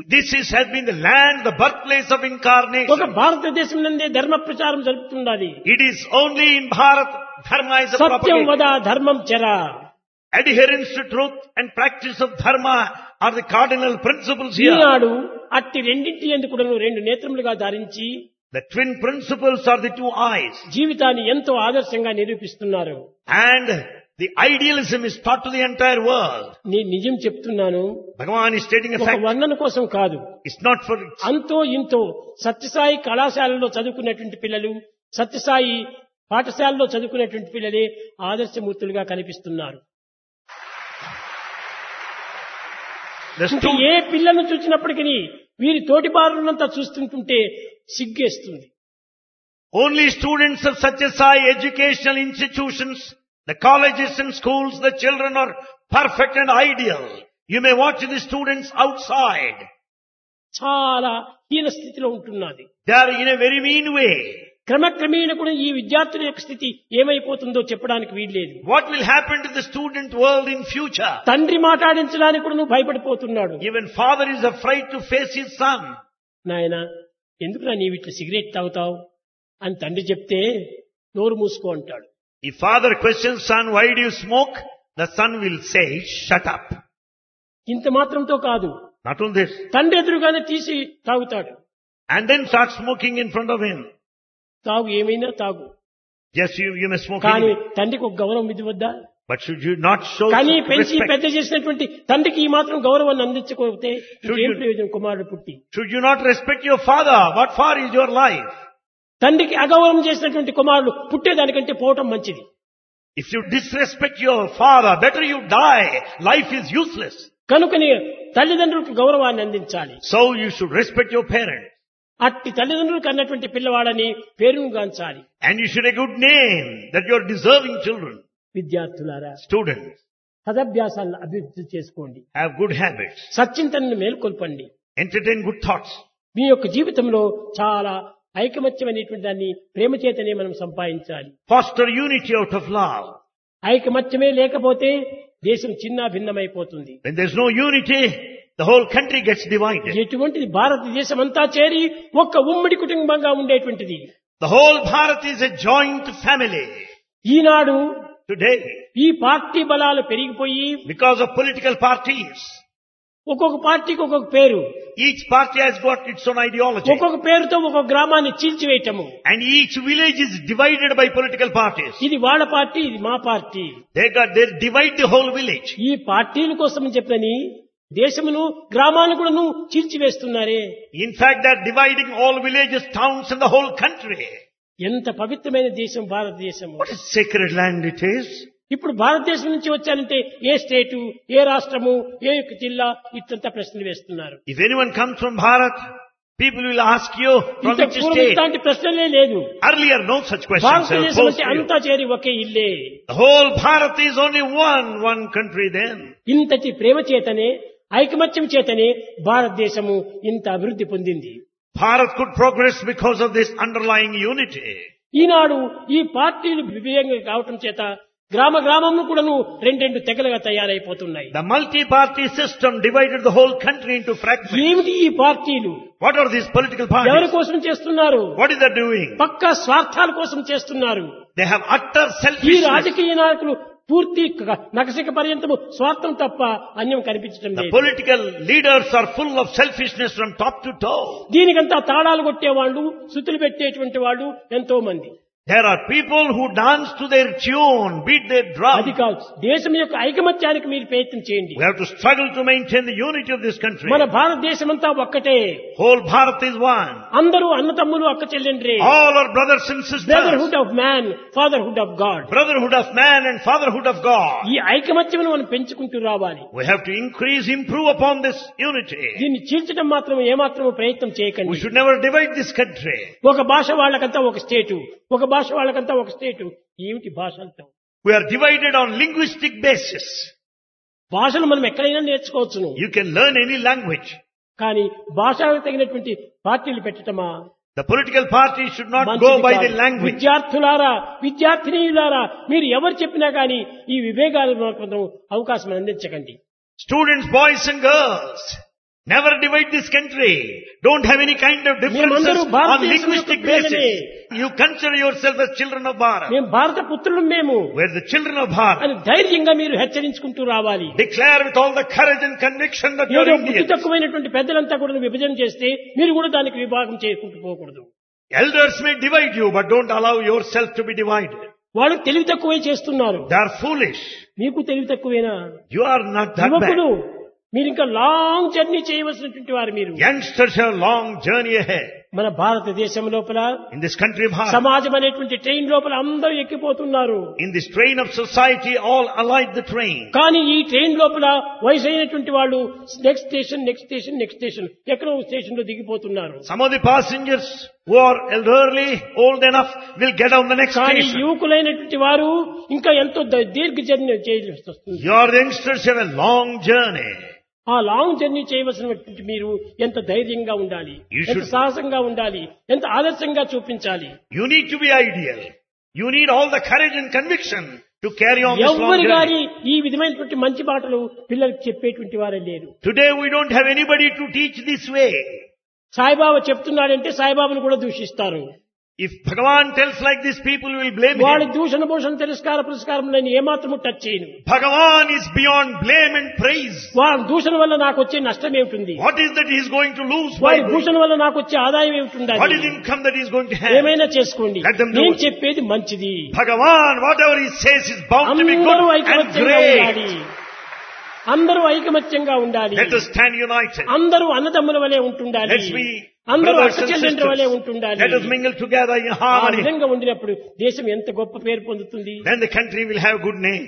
Has been the land, the birthplace of ఒక incarnation. భారతదేశం నుండే ధర్మ ప్రచారం జరుపుతున్నది. It is only in Bharat dharma is a Satyam propagated. వద ధర్మం చెర. Adherence to truth and practice of dharma are the cardinal principles here. ఈనాడు అట్టి రెండింటి ఎందుకు రెండు నేత్రములుగా ధారించి The twin principles are the two eyes. జీవితాన్ని ఎంతో ఆదర్శంగా నిరూపిస్తున్నారు. And the idealism is taught to the entire world. నేను నిజం చెప్తున్నాను. Bhagavan is stating a ఒక fact. వర్ణన కోసం కాదు. It's not for అంతో ఇంతో సత్యసాయి కళాశాలలో చదువుకున్నటువంటి పిల్లలు, సత్యసాయి పాఠశాలలో చదువుకున్నటువంటి పిల్లలే ఆదర్శమూర్తులుగా కనిపిస్తున్నారు. ఇంకా ఏ పిల్లను చూసినప్పటికీ వీరి తోటి బారులంతా చూస్తుంటుంటే సిగ్గేస్తుంది. Only students of Satyasai educational institutions, the colleges and schools, the children are perfect and ideal. You may watch the students outside. చాలా హీన స్థితిలో ఉంటున్నది. They are in a very mean way. క్రమక్రమేణ కూడా ఈ విద్యార్థుల యొక్క స్థితి ఏమైపోతుందో చెప్పడానికి వీల్లేదు. What will happen to the student world in future? తండ్రి మాట్లాడించడానికి కూడా నువ్వు భయపడిపోతున్నాడు. Even father is afraid to face his son. నాయనా ఎందుకు నీవు ఇట్లా సిగరెట్ తాగుతావు అని తండ్రి చెప్తే నోరు మూసుకో అంటాడు. If father questions son, why do you smoke? The son will say, shut up. ఇంత మాత్రంతో కాదు, Not only this. తండ్రి ఎదురుగానే తీసి తాగుతాడు. And then start smoking in front of him. తాగు, ఏమైనా తాగు, Yes, you may smoke కానీ anyway. తండ్రికి ఒక గౌరవం ఇది వద్దా? But should you not show కానీ పెంచి respect? పెద్ద చేసినటువంటి తండ్రికి ఈ మాత్రం గౌరవాన్ని అందించకపోతే Should ఏం you- ప్రయోజనం కుమారుడు పుట్టి? Should you not respect your father? What for is your life? తండ్రికి అగౌరవం చేసినటువంటి కుమారుడు పుట్టేదానికంటే పోవటం మంచిది. If you disrespect your father, better you die. Life is useless. కనుకని తల్లిదండ్రులకు గౌరవాన్ని అందించాలి. So you should respect your parents. అట్టి తల్లిదండ్రులకు అన్నటువంటి పిల్లవాడని పేరును గాంచాలి. And you should have a good name that you are deserving children. విద్యార్థులారా, Students, సదభ్యాసాలను అభివృద్ధి చేసుకోండి. have good habits. సచ్చింతనను మేల్కొల్పండి. Entertain good thoughts. మీ యొక్క జీవితంలో చాలా ఐకమత్యమైనటువంటి దాన్ని ప్రేమ చేతనే మనం సంపాదించాలి. Foster unity out of love. ఐకమత్యమే లేకపోతే దేశం చిన్న భిన్నమైపోతుంది. When there's no unity, the whole country gets divided. ఎటువంటిది భారతదేశం అంతా చేరి ఒక్క ఉమ్మడి కుటుంబంగా ఉండేటువంటిది. The whole Bharat is a joint family. ఈనాడు Today, ఈ పార్టీ బలాలు పెరిగిపోయి because of political parties, ఒక్కొక్క పార్టీకి ఒక్కొక్క పేరు, each party has got its own ideology. ఒక్కొక్క పేరుతో ఒక్కొక్క గ్రామాన్ని చీల్చివేయటము. And each village is divided by political parties. ఇది వాళ్ళ పార్టీ, ఇది మా party. They divide the whole village. ఈ పార్టీల కోసం చెప్పని దేశమును గ్రామాలను కూడాను చీల్చివేస్తున్నారే. In fact, they're dividing all villages, towns and the whole country. ఎంత పవిత్రమైన దేశం భారతదేశము. What a sacred land it is. ఇప్పుడు భారతదేశం నుంచి వచ్చానంటే ఏ స్టేటు, ఏ రాష్ట్రము, ఏ జిల్లా ఇట్లంతా ప్రశ్నలు వేస్తున్నారు. If anyone comes from Bharat, people will ask you from ఇంత which పూర్వం state. ఇట్లాంటి ప్రశ్నలే లేదు. Earlier, no such questions were భారతదేశం posed అంటే to you. అంతా చేరి ఒకే ఇల్లే. The whole Bharat is only one country then. ఇంతటి ప్రేమ చేతనే, ఐకమత్యం చేతనే భారతదేశము ఇంత అభివృద్ధి పొందింది. Bharat could progress because of this underlying unity. ఈనాడు ఈ పార్టీలు విభేదంగా కావటం చేత గ్రామ గ్రామంలో కూడాను రెండు తెగలుగా తయారైపోతున్నాయి. The multi-party system divided the whole country into fragments. ఏమిటి ఈ పార్టీలు? What are these political ఎవరి parties? కోసం చేస్తున్నారు? What is they doing? పక్కా స్వార్థాల కోసం చేస్తున్నారు. They have utter ఈ selfishness. రాజకీయ నాయకులు పూర్తి నకసిక పర్యంతము స్వార్థం తప్ప అన్యం కనిపించడం The లేదు. political leaders are full of selfishness from top to toe. దీనికంతా తాళాలు కొట్టేవాళ్ళు, శృతులు పెట్టేటువంటి వాళ్ళు ఎంతో మంది. There are people who dance to their tune, beat their అది drum. కాదు, దేశం యొక్క ఐకమత్యానికి మీరు ప్రయత్నం చేయండి. We have to struggle to maintain the unity of this country. మన భారతదేశం అంతా ఒక్కటే. Whole Bharat is one. అందరూ అన్నతమ్ములు, అక్క చెల్లెండ్రే. All are brothers and sisters. Brotherhood of man, fatherhood of God. Brotherhood of man and fatherhood of God. ఈ ఐకమత్యం మనం పెంచుకుంటూ రావాలి. We have to increase, improve upon this unity. దీన్ని చీల్చడం మాత్రం ఏమాత్రం ప్రయత్నం We చేయకండి. should never divide this country. ఒక భాష వాళ్ళకంతా ఒక స్టేటు, ఒక భాష వాళ్ళకంతా ఒక స్టేటు. ఏమిటి భాషలతో? We are divided on linguistic basis. భాషను మనం ఎక్కడైనా నేర్చుకోవచ్చును. You can learn any language. కానీ భాషకు తగినటువంటి పార్టీలు పెట్టటమా? The political party should not మంచిది go by కాదు. the language. విద్యార్థులారా, విద్యార్థినీయులారా, మీరు ఎవరు చెప్పినా కానీ ఈ విభేదాలను అవకాశం అందించకండి. Students, boys and girls, never divide this country. Don't have any kind of differences మేమందరూ on భారతదేశం linguistic యొక్క పిల్లలమే. basis. You consider yourself as children of Bharat. మేము భారత పుత్రులు మేము We're the children of Bharat. అని ధైర్యంగా మీరు హెచ్చరించుకుంటూ రావాలి. Declare with all the courage and conviction that ఏదో you're బుద్ధి Indians. తక్కువైనటువంటి పెద్దలంతా కూడా విభజన చేస్తే మీరు కూడా దానికి విభాగం చేసుకుంటూ పోకూడదు. Elders may divide you, but don't allow yourself to be divided. వాళ్ళు తెలివి తక్కువే చేస్తున్నారు. They are foolish. మీకు తెలివి తక్కువేనా? You are not that యువకులు, bad. మీరు ఇంకా లాంగ్ జర్నీ చేయవలసినటువంటి వారు మీరు. Youngsters have a long journey ahead. మన భారతదేశం లోపల In this country of Bharat, సమాజం అనేటువంటి ట్రైన్ లోపల అందరూ ఎక్కిపోతున్నారు. in this train of society, all alight the train. కానీ ఈ ట్రైన్ లోపల వయసు అయినటువంటి వాళ్ళు next station, next station, next station, ఎక్కడో స్టేషన్ లో దిగిపోతున్నారు. Some of the passengers who are elderly, old enough, will get on the next కానీ station. యువకులైనటువంటి వారు ఇంకా ఎంతో దీర్ఘ జర్నీ చేయాల్సి వస్తుంది. Your youngsters have a long journey. ఆ లాంగ్ జర్నీ చేయవలసినటువంటి మీరు ఎంత ధైర్యంగా ఉండాలి, You ఎంత should- సాహసంగా ఉండాలి, ఎంత ఆదర్శంగా చూపించాలి. You need to be ideal. You need all the courage and conviction to carry on this long ఎవ్వరు journey. గాని ఈ విధమైనటువంటి మంచి మాటలు పిల్లలకు చెప్పేటువంటి వారే లేరు. Today we don't have anybody to teach this way. Saibaba చెప్తున్నాడంటే సాయిబాబాను కూడా దూషిస్తారు. If Bhagavan tells like this, people will blame వాడి him. దూషణ భూషణ తిరస్కార పురస్కారం నేను ఏమాత్రము టచ్ చేయను. Bhagavan is beyond blame and praise. వాడి దూషణ వల్ల నాకు వచ్చే నష్టం ఏమిటి? What is that he is going to lose by వాడి doing? దూషణ వల్ల నాకు వచ్చే ఆదాయం ఏమిటి? What is the income that he is going to have? ఏమైనా చేసుకోండి, Let them do నేను it. చెప్పేది మంచిది. Bhagavan, whatever he says is bound to be అందరూ good and ఐకమత్యంగా ఉండాలి. great. అందరూ ఐకమత్యంగా ఉండాలి. Let us stand united. అందరూ అన్నదమ్ముల వలె ఉంటుండాలి. Let's be అందరూ brothers and అక్కచెల్లెండ్ర వలె sisters. ఉంటుండాలి. Let us mingle together in ఆ harmony. విధంగా ఉండినప్పుడు దేశం ఎంత గొప్ప పేరు పొందుతుంది. Then the country will have good name.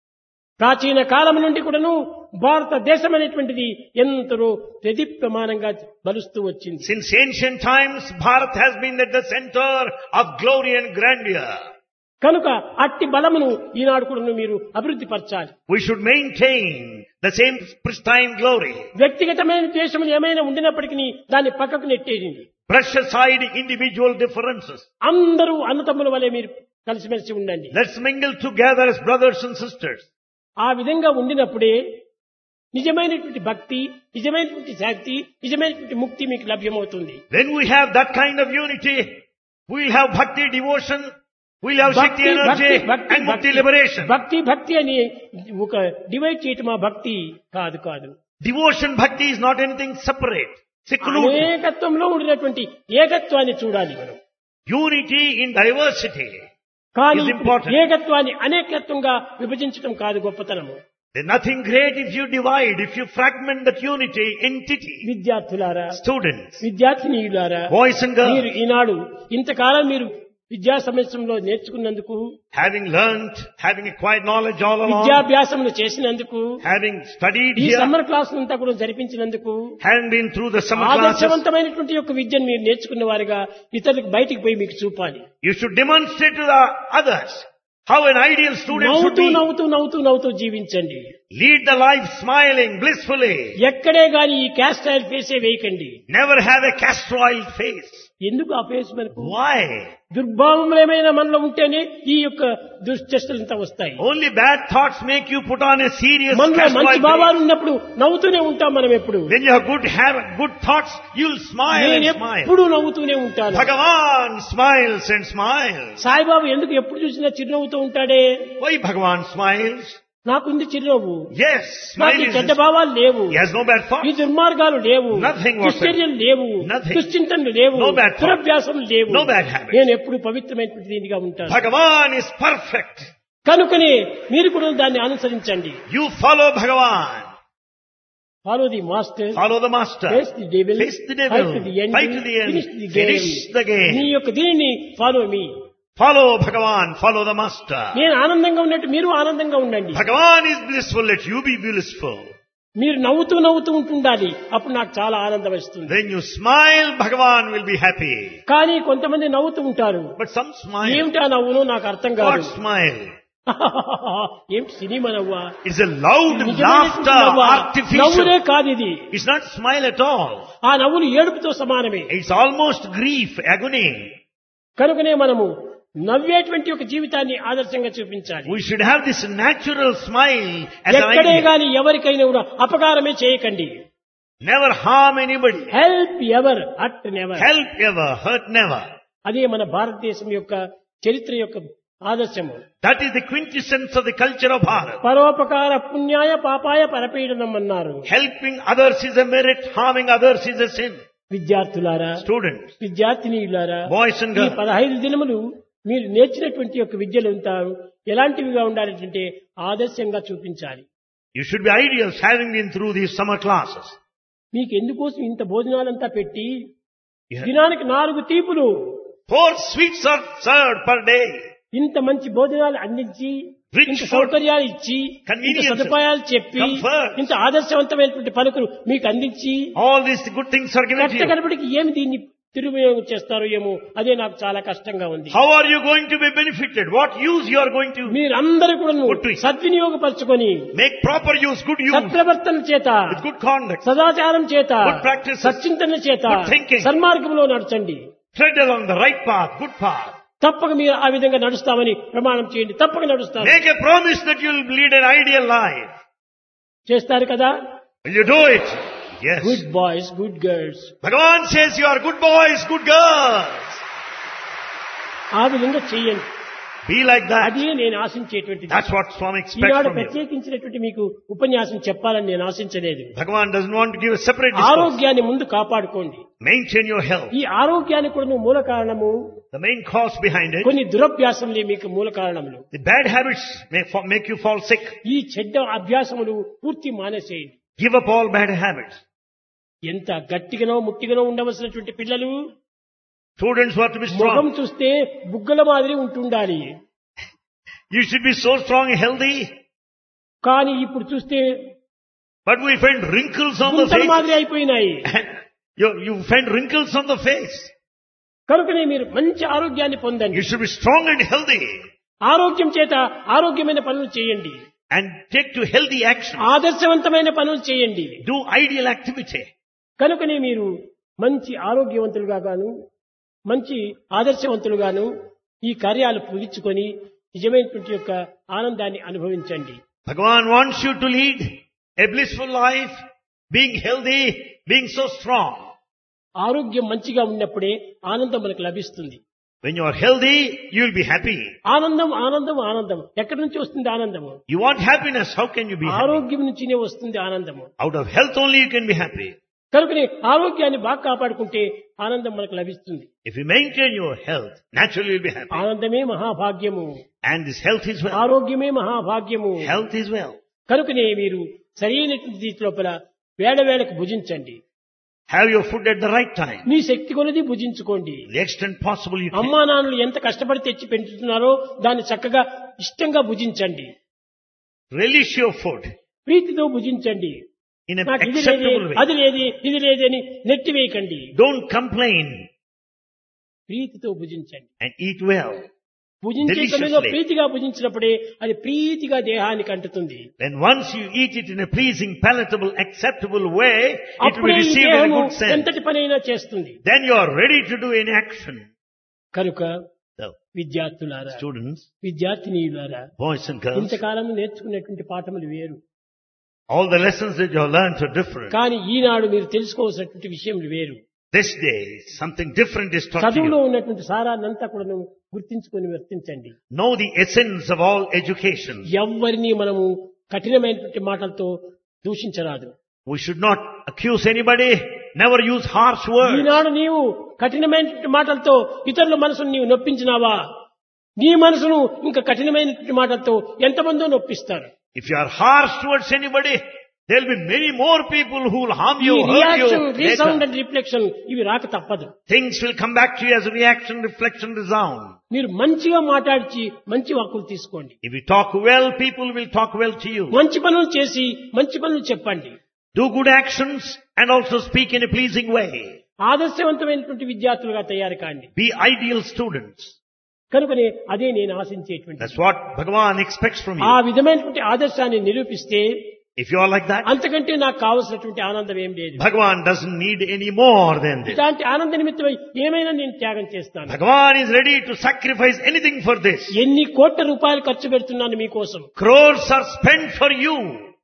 ప్రాచీన కాలం నుండి కూడాను భారతదేశం అనేటువంటిది ఎంతో ప్రదీప్యమానంగా బలుస్తూ వచ్చింది. Since ancient times, Bharat has been at the center of glory and grandeur. కనుక అట్టి బలమును ఈనాడు కూడా మీరు అభివృద్ధి పరచాలి. We should maintain the same pristine glory. వ్యక్తిగతమైన ద్వేషములు ఏమైనా ఉండినప్పటికీ దాన్ని పక్కకు నెట్టేయండి. Brush aside individual differences. అందరూ అన్నతమ్ముల వలె మీరు కలిసిమెలిసి ఉండండి. Let's mingle together as brothers and sisters. ఆ విధంగా ఉండినప్పుడే నిజమైనటువంటి భక్తి, నిజమైనటువంటి శాంతి, నిజమైనటువంటి ముక్తి మీకు లభ్యమవుతుంది. When we have that kind of unity, we'll have bhakti, devotion, we'll have Shakti energy and Mukti liberation. భక్తి అని ఒక డివైడ్ చేయటం ఆ భక్తి కాదు. Devotion, bhakti is not anything separate, secluded. అనేకత్వంలో ఉండినటువంటి ఏకత్వాన్ని చూడాలి మనం. Unity in diversity కానీ is important. ఏకత్వాన్ని అనేకత్వంగా విభజించడం కాదు గొప్పతనము. There's nothing great if you divide, if you fragment that unity, entity. విద్యార్థులారా, Students, విద్యార్థినీయులారా, boys and girls, మీరు ఈనాడు ఇంతకాలం మీరు విద్యా సమస్యలో నేర్చుకున్నందుకు, having learnt, having acquired knowledge all along, విద్యాభ్యాసములు చేసినందుకు, having studied ఈ here, సమ్మర్ క్లాస్ అంతా కూడా జరిపించినందుకు, having been through the summer classes, ఆదర్శవంతమైనటువంటి యొక్క విద్యను మీరు నేర్చుకున్న వారిగా ఇతరులకు బయటికి పోయి మీకు చూపాలి. you should demonstrate to the others how an ideal student should నవ్వుతూ జీవించండి. lead the life smiling, blissfully. ఎక్కడే గాని ఈ క్యాస్ట్ ఆయిల్ ఫేసే వేయకండి. Never have a castor-oil face. ఎందుకు ఆ ఫేస్ మనకు? Why? దుర్భావములు ఏమైనా మనలో ఉంటేనే ఈ యొక్క దుశ్చష్టలంతా వస్తాయి. Only bad thoughts make you put on a serious మనలో మంచి castor-oil face. భావాలు ఉన్నప్పుడు నవ్వుతూనే ఉంటాం మనం ఎప్పుడు. When you have good thoughts, you'll smile నేను and smile. ఎప్పుడు నవ్వుతూనే ఉంటాను. Bhagavan smiles and smiles. Saibaba ఎందుకు ఎప్పుడు చూసినా చిరునవ్వుతూ ఉంటాడే? Why Bhagavan smiles? నాకుంది చిరునవ్వు. Yes, నాకు smile ఈ is చెడ్డ భావాలు లేవు. He has no bad ఈ thoughts. దుర్మార్గాలు లేవు. Nothing whatsoever. దుశ్చర్యలు లేవు. Nothing. దుశ్చింతనలు లేవు. No bad thoughts. దురభ్యాసములు లేవు. No bad habits. నేను ఎప్పుడు పవిత్రమైనటువంటి దీనిగా ఉంటాను. Bhagavan is perfect. కనుకనే మీరు కూడా దాన్ని అనుసరించండి. You follow Bhagavan. Follow the master, Follow the master. Face the devil, Face the devil. Fight to the end, Fight to the end. Finish the Finish the game. మీ యొక్క దీనిని follow మీ. Follow Bhagavan. Follow the master. నేను ఆనందంగా ఉన్నట్టు మీరు ఆనందంగా ఉండండి. Bhagavan is blissful. Let you be blissful. మీరు నవ్వుతూ ఉంటుండాలి. అప్పుడు నాకు చాలా ఆనందం వస్తుంది. When you smile, Bhagavan will be happy. కానీ కొంతమంది నవ్వుతూ ఉంటారు. But some smile. ఏమిటా నవ్వును నాకు అర్థం What కాదు. smile? ఏమిటి సినిమా నవ్వా? It's a loud నిజమైనటువంటి laughter, నవ్వా? artificial. నవ్వునే కాదు ఇది. It's not smile at all. ఆ నవ్వులు ఏడుపుతో సమానమే. It's almost grief, agony. కనుకనే మనము నవ్వేటువంటి ఒక జీవితాన్ని ఆదర్శంగా చూపించాలి. We should have this natural smile as an ఎక్కడే idea. గాని ఎవరికైనా కూడా అపకారమే చేయకండి. Never harm anybody. Help ever, hurt never. Help ever, hurt never. అదే మన భారతదేశం యొక్క చరిత్ర యొక్క ఆదర్శము. That is the quintessence of the culture of Bharat. పరోపకార పుణ్యాయ పాపాయ పరపీడనం అన్నారు. Helping others is a merit, harming others is a sin. విద్యార్థులారా, Students, విద్యార్థినీయులారా, boys and ఈ girls, 15 దినములు మీరు నేర్చినటువంటి యొక్క విద్యలు ఉంటారు ఎలాంటివిగా ఉండాలంటే ఆదర్శంగా చూపించాలి. you should be ideals having been through these summer classes. మీకు ఎందుకోసం ఇంత భోజనాలంతా పెట్టి Yeah. దినానికి 4 తీపులు 4 sweets are served per day. ఇంత మంచి భోజనాలు అందించి, Rich ఇంత food, సౌకర్యాలు ఇచ్చి, ఇంత conveniences, సదుపాయాలు చెప్పి, comfort. ఇంత ఆదర్శవంతమైనటువంటి పలుకులు మీకు అందించి All these good things are given to కష్ట you. కనబడికి ఏమి దీన్ని దుర్వినియోగం చేస్తారో ఏమో అదే నాకు చాలా కష్టంగా ఉంది. How are you going to be benefited? What use you are going to మీరందరూ కూడా Good to- సద్వినియోగపరచుకొని make proper use, good use, సత్ప్రవర్తన చేత, with good conduct. సదాచారం చేత, Good practices. సచ్చింతన చేత Good thinking. సన్మార్గంలో నడచండి. Tread along the right path, good path. తప్పక మీరు ఆ విధంగా నడుస్తామని ప్రమాణం చేయండి. తప్పక నడుస్తారు. Make a promise that you will lead an ideal life. చేస్తారు కదా? Will you do it? Yes. Good boys, good girls. Bhagavan says you are good boys, good girls. ఆ విధంగా చెయ్యండి. Be like that. అదే నేను ఆశించేటువంటిది. That's what Swami expects Eenadu from you. ప్రత్యేకించినటువంటి మీకు ఉపన్యాసం చెప్పాలని నేను ఆశించలేదు. Bhagavan doesn't want to give a separate discourse. ఆరోగ్యాన్ని ముందు కాపాడుకోండి. Maintain your health. ఈ ఆరోగ్యానికి కూడా మూల కారణము The main cause behind it, కొన్ని దురభ్యాసములే మీకు మూల కారణములు. the bad habits make you fall sick. ఈ చెడ్డ అభ్యాసములు పూర్తి మానేసేయండి. Give up all bad habits. ఎంత గట్టిగానో ముట్టిగానో ఉండవలసినటువంటి పిల్లలు Students who are to be ముఖం strong. చూస్తే బుగ్గల మాదిరి ఉంటుండాలి. You should be so strong and healthy. కానీ ఇప్పుడు చూస్తే But we find wrinkles on the గుంతల face. మాదిరి అయిపోయినాయి. You find wrinkles on the face. కనుకనే మీరు మంచి ఆరోగ్యాన్ని పొందండి. You should be strong and healthy. ఆరోగ్యం చేత ఆరోగ్యమైన పనులు చేయండి. And take to healthy action. ఆదర్శవంతమైన పనులు చేయండి. Do ideal activity. కనుకనే మీరు మంచి ఆరోగ్యవంతులుగా గాను మంచి ఆదర్శవంతులుగాను ఈ కార్యాలు పూజించుకొని నిజమైనటువంటి యొక్క ఆనందాన్ని అనుభవించండి. Bhagavan wants you to lead a blissful life, being healthy, being so strong. ఆరోగ్యం మంచిగా ఉన్నప్పుడే ఆనందం మనకు లభిస్తుంది. When you are healthy, you will be happy. ఆనందం ఆనందం ఆనందం ఎక్కడి నుంచి వస్తుంది ఆనందము? You want happiness, how can you be happy? ఆరోగ్యం నుంచినే వస్తుంది ఆనందము. Out of health only you can be happy. కనుకనే ఆరోగ్యాన్ని బాగా కాపాడుకుంటే ఆనందం మనకు లభిస్తుంది. If you maintain your health, naturally you will be happy. ఆనందమే మహాభాగ్యము. And this health is wealth. ఆరోగ్యమే మహాభాగ్యము. Health is wealth. కనుకనే మీరు సరైనటువంటి రీతి లోపల వేళకు భుజించండి. Have your food at the right time. మీ శక్తి కొలది భుజించుకోండి. The extent possible you can. అమ్మా నాన్నలు ఎంత కష్టపడి తెచ్చి పెంచుతున్నారో దాన్ని చక్కగా ఇష్టంగా భుజించండి. Relish your food ప్రీతితో భుజించండి. in an నాకు ఇది లేదే acceptable way. అది లేదే ఇది లేదే అని నెట్టివేయకండి. Don't complain ప్రీతితో భుజించండి. and eat well. భుజించే సమయంలో Deliciously. ప్రీతిగా భుజించినప్పుడే అది ప్రీతిగా దేహానికి అంటుతుంది. Then once you eat it in a pleasing, palatable, acceptable way, it will అప్పుడే be ఈ received in a దేహము good sense. ఎంతటి పనైనా చేస్తుంది. Then you are ready to do any action. కనుక So, విద్యార్థులారా students, విద్యార్థినీయులారా boys and girls, ఇంతకాలం నేర్చుకునేటువంటి పాఠములు వేరు. all the lessons that you have learned are different. కానీ ఈనాడు మీరు తెలుసుకోవాల్సినటువంటి విషయములు వేరు. This day, something different is taught to చదువులో you. ఉన్నటువంటి సారాన్నంతా కూడా గుర్తించుకొని వర్తించండి. Know the essence of all education. ఎవ్వరిని మనము కఠినమైనటువంటి మాటలతో దూషించరాదు. We should not accuse anybody, never use harsh words. ఈనాడు నీవు కఠినమైనటువంటి మాటలతో ఇతరుల మనసును నీవు నొప్పించినావా నీ మనసును ఇంకా కఠినమైనటువంటి మాటలతో ఎంతమందో నొప్పిస్తారు. If you are harsh towards anybody, there will be many more people who will harm ఈ you, hurt reaction you resound later. And reflection ఇవి రాక తప్పదు. Things will come back to you as reaction, reflection, resound. మీరు మంచిగా మాట్లాడి మంచి వాక్కులు తీసుకోండి. If you talk well, people will talk well to you. మంచి పనులు చేసి మంచి పనులు చెప్పండి. Do good actions and also speak in a pleasing way. ఆదర్శవంతమైనటువంటి విద్యార్థులుగా తయారు కాండి. Be ideal students. కనుకనే అదే నేను ఆశించేటువంటి That's what Bhagavan expects from ఆ you. విధమైనటువంటి ఆదర్శాన్ని నిరూపిస్తే If you are like that, అంతకంటే నాకు కావలసినటువంటి ఆనందం ఏం లేదు. Bhagavan doesn't need any more than this. ఇలాంటి ఆనంద నిమిత్తమై ఏమైనా నేను త్యాగం చేస్తాను. Bhagavan is ready to sacrifice anything for this. ఎన్ని కోట్ల రూపాయలు ఖర్చు పెడుతున్నాను మీకోసం. Crores are spent for you.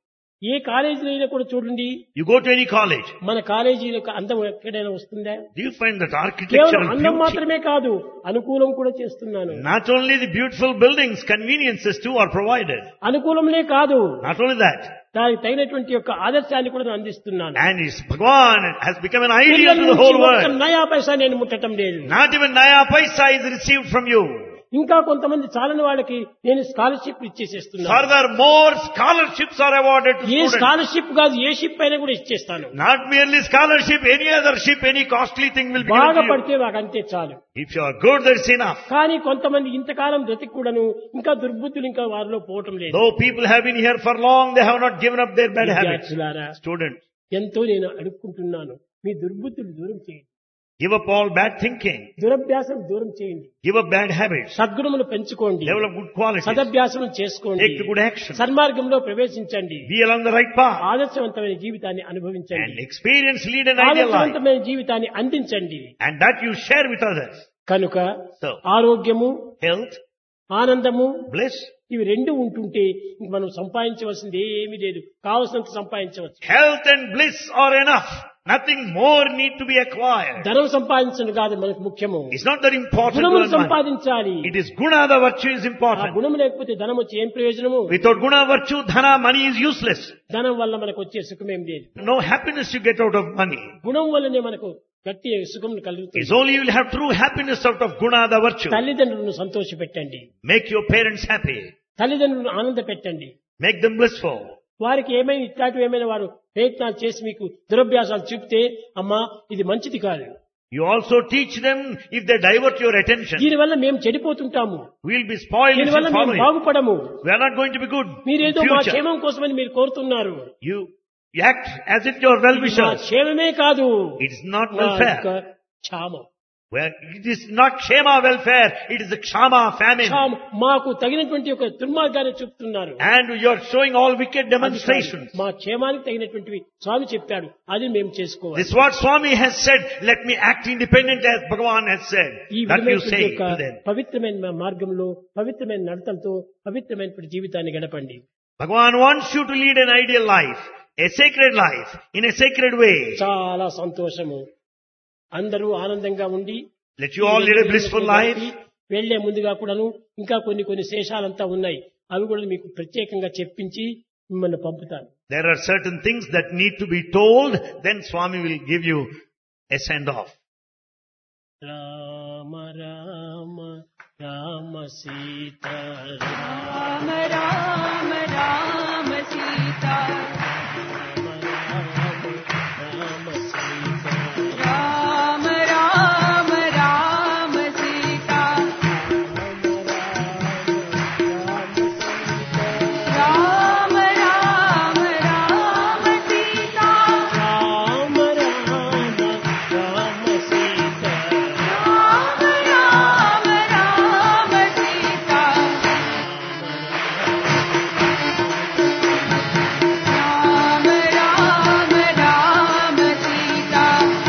ఏ కాలేజీలో అయినా కూడా చూడండి, You go to any college. మన కాలేజీలకు అందం ఎక్కడైనా వస్తుందా? Do you find that architecture కేవలం and అందం beauty? మాత్రమే కాదు, అనుకూలం కూడా చేస్తున్నాను. Not only the beautiful buildings, conveniences too are provided. అనుకూలములే కాదు, Not only that. దానికి తగినటువంటి యొక్క ఆదర్శాన్ని కూడా నేను అందిస్తున్నాను. And his Bhagavan has become an ideal పిల్లల to the నుంచి whole ఒక్క world. నయా పైసా నేను ముట్టడం లేదు. Not even Naya Paisa is received from you. ఇంకా కొంతమంది చాలని వాళ్ళకి నేను స్కాలర్షిప్ ఇచ్చేసేస్తున్నాను. Further, more scholarships are awarded to a students. Scholarship కాదు, ఏ షిప్ అయినా కూడా ఇచ్చేస్తాను. Not merely scholarship, any other ship, any costly thing will be బాగా given to you. పడితే నాకు అంతే చాలు. If you are good, that's enough. కానీ కొంతమంది ఇంతకాలం బ్రతికి కూడాను ఇంకా దుర్బుద్ధులు ఇంకా వారిలో పోవటం లేదు. Though people have been here for long, they have not given up their bad habits. విద్యార్థులారా, Students, ఎంతో నేను అడుక్కుంటున్నాను, మీ దుర్బుద్ధులు దూరం చేయండి, give up all bad thinking. దురభ్యాసం దూరం చేయండి, Give up bad habits. సద్గుణములు పెంచుకోండి, Develop good qualities. సదభ్యాసం చేసుకోండి, Take to good action. సన్మార్గంలో ప్రవేశించండి, Be along the right path. ఆదర్శవంతమైన జీవితాన్ని And అనుభవించండి, experience, lead an ideal life. ఆదర్శవంతమైన జీవితాన్ని అందించండి. And that you share with others. కనుక So, ఆరోగ్యము health, ఆనందము bliss, ఇవి రెండు ఉంటుంటే ఇంక మనం సంపాదించవలసింది ఏమీ లేదు, కావలసినంత సంపాదించవచ్చు. health and bliss are enough. Nothing more need to be acquired. ధనం సంపాదించడం కాదు మనకు ముఖ్యము. It's not that important to గుణములు earn money. సంపాదించాలి. It is guna, the virtue is ఆ important. గుణం లేకపోతే ధనం వచ్చి ఏం ప్రయోజనము? Without guna, virtue, dhana, money is useless. ధనం వల్ల మనకు వచ్చే సుఖమేం లేదు. No happiness you get out of money. గుణం వల్లనే మనకు గట్టి సుఖం కలుగుతుంది. It's only you will have true happiness out of guna, the virtue. తల్లిదండ్రులను సంతోష పెట్టండి. Make your parents happy. తల్లిదండ్రులను ఆనంద పెట్టండి. Make them blissful. వారికి ఏమైనా ఇట్లాంటివి ఏమైనా వారు ప్రయత్నాలు చేసి మీకు దురభ్యాసాలు చూపితే అమ్మా ఇది మంచిది కాదు. You also teach them if they divert your attention. దీనివల్ల మేము చెడిపోతుంటాము. We'll be spoiled if దీనివల్ల you మేము follow it. బాగుపడము. We are not going to be good in మీరేదో మా future. క్షేమం కోసమని మీరు కోరుతున్నారు. You act as if you are మా well-wishers. క్షేమమే కాదు, It is not మా welfare. యొక్క క్షామం. Where it is not Kshema welfare, it is the Kshama famine. క్షామం. మాకు తగినటువంటి ఒక దుర్మార్గాన్ని చూపుతున్నారు. And you are showing all wicked demonstrations. మా క్షేమానికి తగినటువంటివి స్వామి చెప్పాడు, అది మేము చేసుకోవాలి. This is what Swami has said. Let me act independent as Bhagavan has said. ఈ That you విధమైనటువంటి say యొక్క to them. పవిత్రమైన మార్గంలో పవిత్రమైన నడతలతో పవిత్రమైనటువంటి జీవితాన్ని గడపండి. Bhagavan wants you to lead an ideal life, a sacred life, in a sacred way. చాలా సంతోషము. అందరూ ఆనందంగా ఉండి Let you all lead a blissful life. వెళ్లే ముందుగా కూడాను ఇంకా కొన్ని శేషాలంతా ఉన్నాయి. అవి కూడా మీకు ప్రత్యేకంగా చెప్పించి మిమ్మల్ని పంపుతాను. There are certain things that need to be told, then Swami will give you a send-off. Rama Rama Rama Sita Rama Rama Rama Sita Rama Sita Rama Rama Rama Sita Rama Rama Rama Sita Rama Rama Rama Sita Rama Rama Rama Sita Rama Rama Rama Sita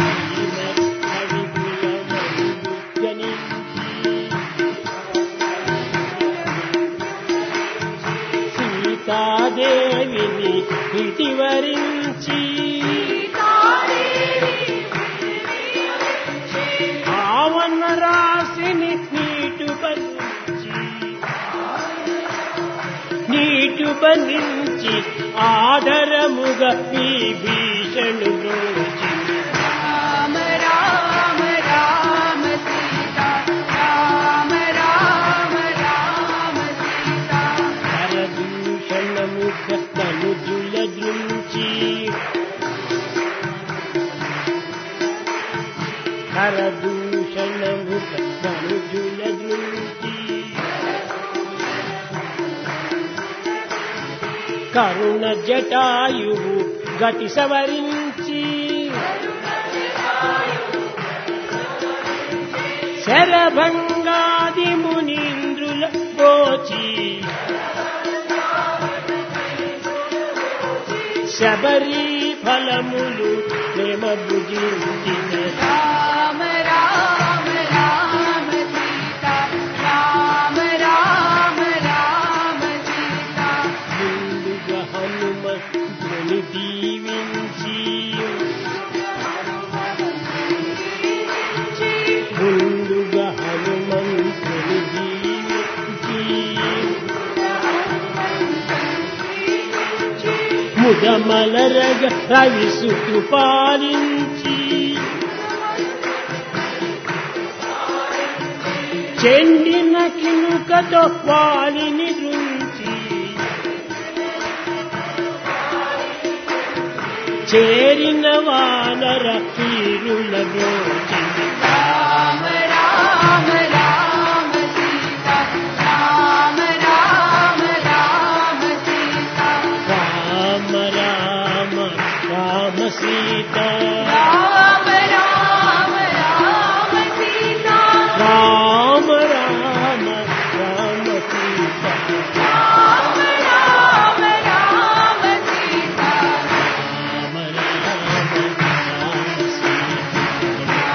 సీతాదేవిని ప్రతివరించి ఆవన్న రాశిని నీటు బంధించి ఆదరముగా ఈ భీషణు బ్రోచి రామ రామ రామ సీతా రామ రామ రామ సీతా కరదూషణముగా తనుజుల దృంచి కరదూషణముగా తనుజుల దృంచి కరుణ జటాయువు గతి సవరించి శరభంగాది మునీంద్రుల పోచి శబరి ఫలములు ప్రేమ భుజించిన రామ రామ రామ సీతా రామ రామ రామ సీతా ముందుగా హనుమంతుని దీవించి ముందుగా హనుమంతుని దీవించి ముదమలరగ రవిసుకు పాలించి చెండిన కినుకతో వాలిని దృంచి చేరిన వానర తీరుల బ్రోచింది రామ రామ రామ సీతా రామ రామ రామ సీతా రామ రామ రామ సీత రామ రామ రామ సీతా రామ రామ రామ సీత రామ రామ రామ సీతా రామ రామ రామ సీత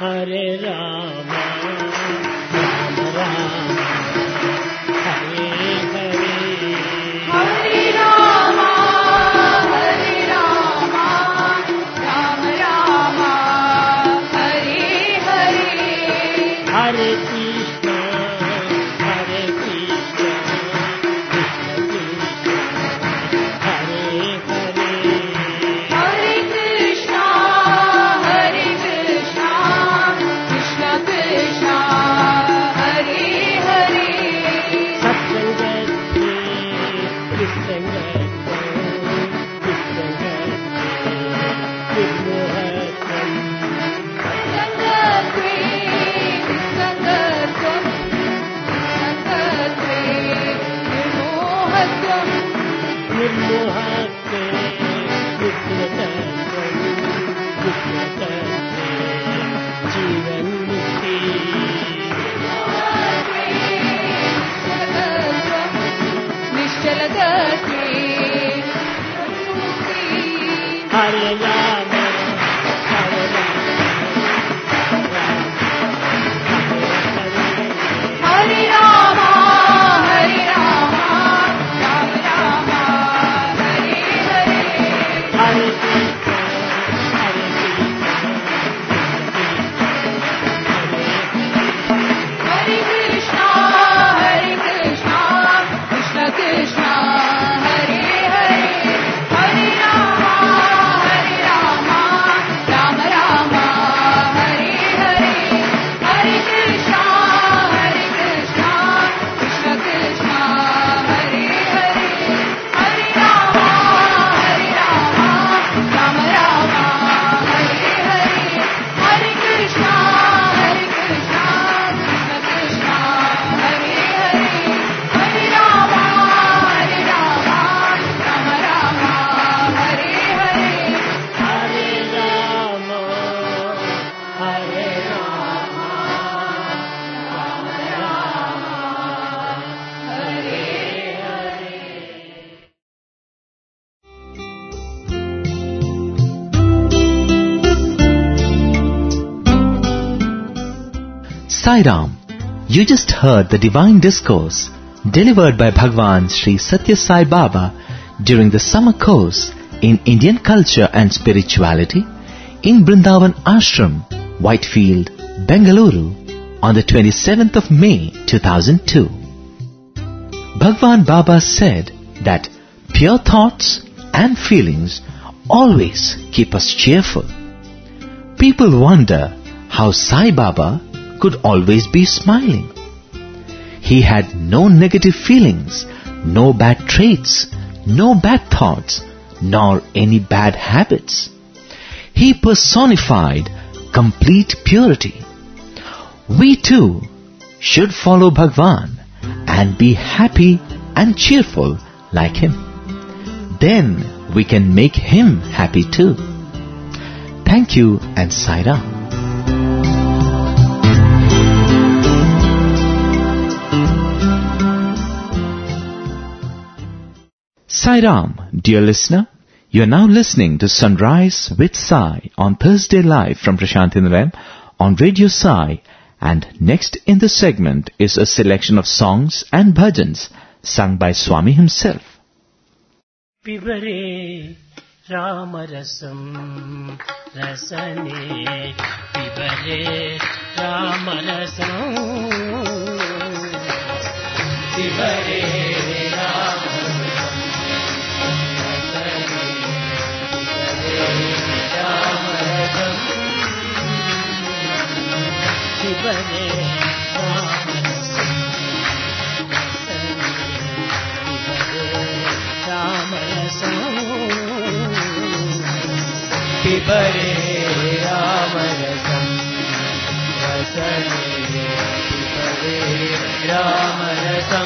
హరే రామ రామ రామ హరే హరే హరే రామ హరే రామ రామ రామ హరే హరే హరే కృష్ణ హరే కృష్ణ కృష్ణ కృష్ణ హరే హరే హరే కృష్ణ హరే కృష్ణ కృష్ణ కృష్ణ హరే హరే సత్సంగత్తే దుస్సంగత్తే దుస్సంగత్తే నిర్మోహత్వం సంగత్వే సంగత్వం సంగత్వే నిర్మోహత్వం నిర్మోహత్తే నిత్యతత్వం నిత్యతత్తే జీవన్ముక్తి నిశ్చలతత్వే Hare Rama Hare Rama Hari Rama Hari Rama Rama Rama Hari Hari Hare Krishna Hare Krishna Hari Krishna Hari Krishna Krishna Krishna Hari Hari Hari Rama Rama Rama Hari Hari Hari Krishna Krishna Krishna Hari Hari Hari Rama Rama Rama Hari Hari Hari Krishna Krishna Krishna Hari Hari Hari Rama Rama Rama Hari Hari Hare Rama Hare Rama Sai Ram, you just heard the divine discourse delivered by Bhagwan Sri Satya Sai Baba during the summer course in Indian culture and spirituality in Brindavan Ashram, Whitefield, Bengaluru on the 27th of May 2002. Bhagwan Baba said that pure thoughts and feelings always keep us cheerful. People wonder how Sai Baba could always be smiling. He had no negative feelings, no bad traits, no bad thoughts, nor any bad habits. He personified complete purity. We too should follow Bhagwan and be happy and cheerful like him. Then we can make him happy too. Thank you and Sai Ram. Sai Ram, dear listener, you are now listening to Sunrise with Sai on Thursday live from Prashantinaram on Radio Sai, and next in the segment is a selection of songs and bhajans sung by Swami himself. पिबरे रामरसं रसने पिबरे रामरसं पिबरे पिबरे रामरसं पिबरे रामरसं रसने पिबरे रामरसं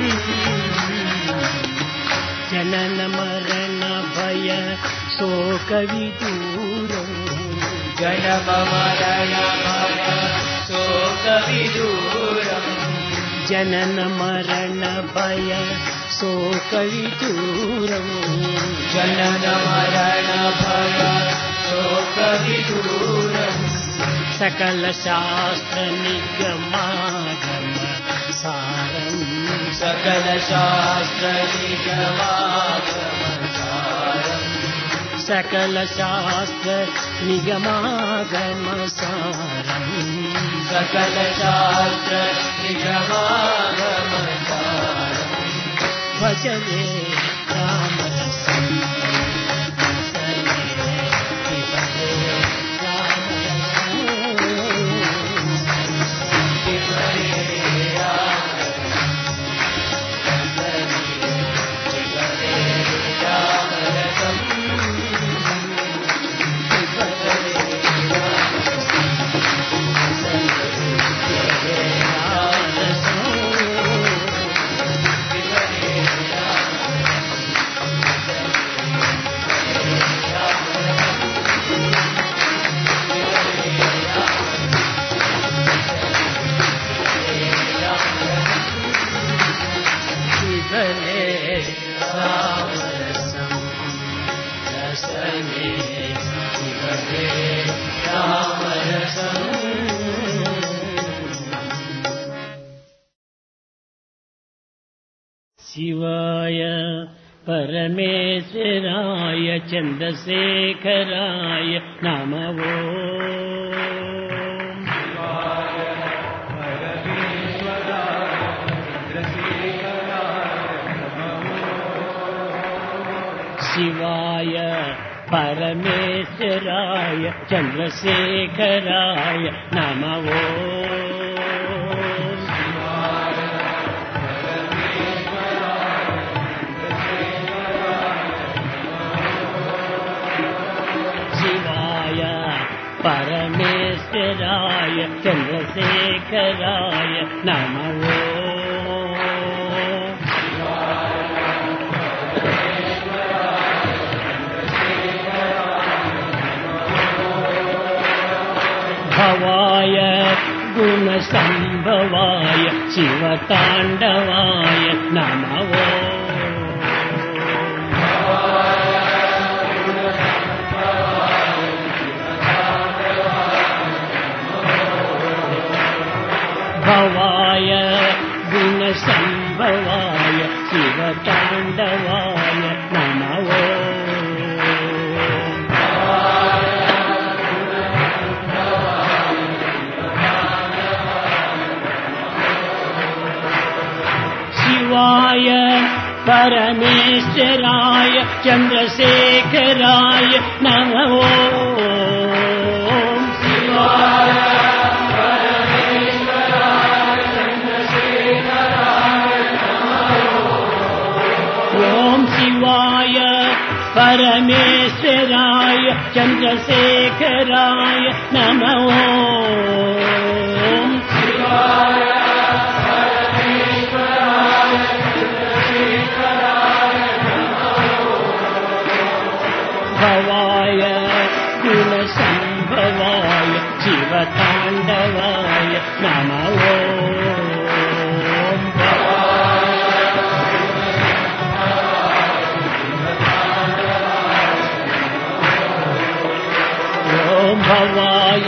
जनन मरण भय शोक विदूरं जन्म मरण भय शोक विदूरं जनन मरण भय शोक विदूरं जनन मरण भय शोक विदूरं సకల శాస్త్ర నిగమాగమ సారం సకల శాస్త్ర నిగమాగమ సారం సకల శాస్త్ర నిగమాగమ సారం సకల శాస్త్ర నిగమాగమ సారం భజనే రామరసం శివాయ పరమేశ్వరాయ చంద్రశేఖరాయ నమో శివాయ పరమేశ్వరాయ చంద్రశేఖరాయ నమో శివాయ పరమేశ్వరాయ చంద్రశేఖరాయ నమో భవాయ గుణసంభవాయ శివతాండవాయ నమో భవాయ గుణసంభవాయ శివతాండవాయ నమో శివాయ పరమేశ్వరాయ చంద్రశేఖరాయ నమో శివాయ పరమేశ్వరాయ చంద్రశేఖరాయ ఓం శివాయ పరమేశ్వరాయ చంద్రశేఖరాయ నమో శివాయ భవాయ గుణసంభవాయ శివతాండవాయ నమో ఓం భవాయ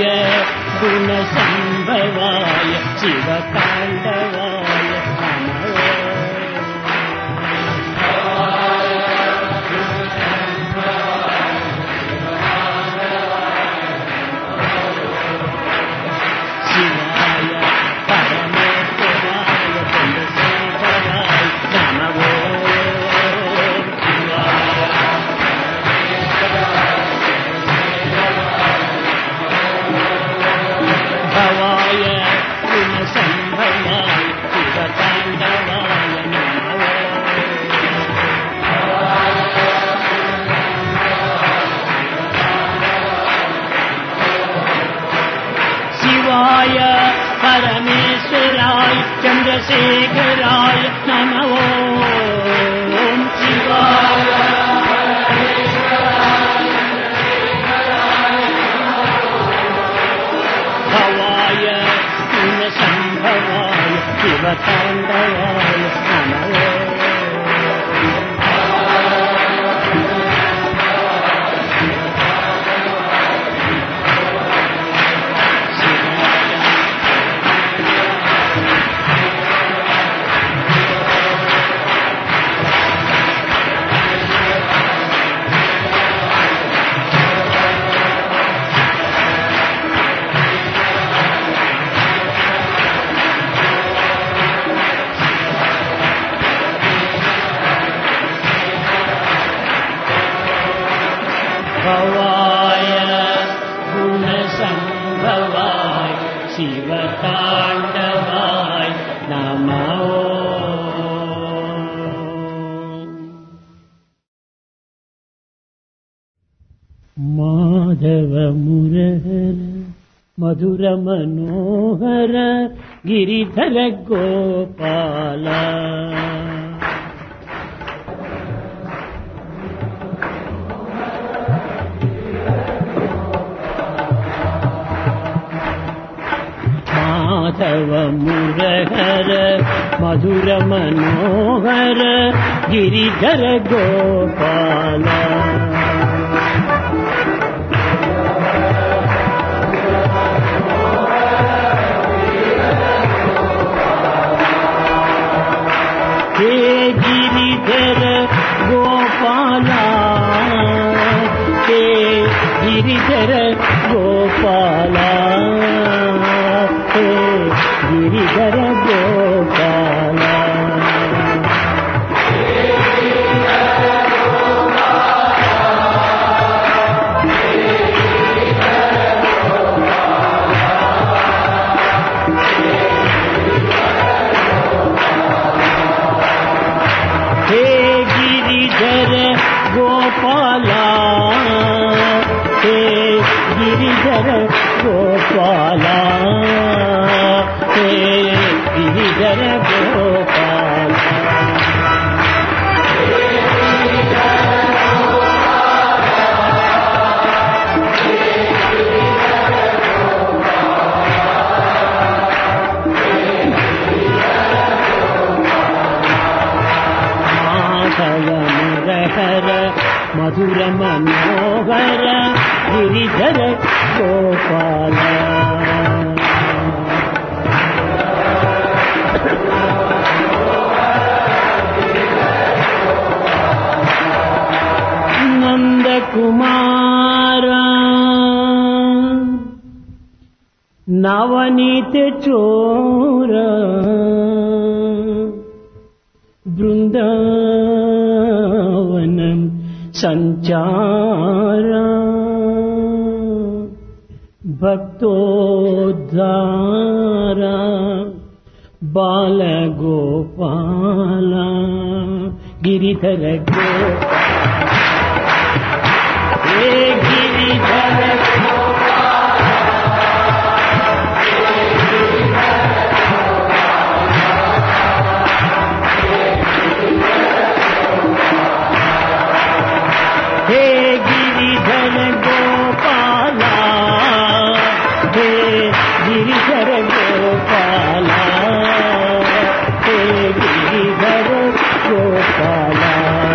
గుణసంభవాయ శివతాండవాయ నమో శివాయ పరమేశ్వరాయ చంద్రశేఖరాయ నమో భవాయ గుణసంభవాయ శివతాండవాయ నమో శివాయ పరమేశ్వరాయ చంద్రశేఖరాయ నమో శివాయ భవాయ గుణసంభవాయ శివతాండవాయ నమో शिव तांडवाय नमः। माधव मुरहर मधुर मनोहर गिरिधर गोपाला माधव मुरहर मधुर मनोहर गिरिधर गोपाला हे गिरिधर गोपाला हे गिरिधर गोपाला हे गिरिधर गोपाला गोपाला हे गिरिधर गोपाला हे गिरिधर गोपाला हर मधुर मनोहर गिरिधर गोपाला नंद कुमार नवनीत चोर वृंदावनम संचारा भक्तोद्धारा बाल गोपाला गिरिधर गोपाला हे गिरिधर हे गिरिधर गोपाला हे गिरिधर गोपाला हे गिरिधर गोपाला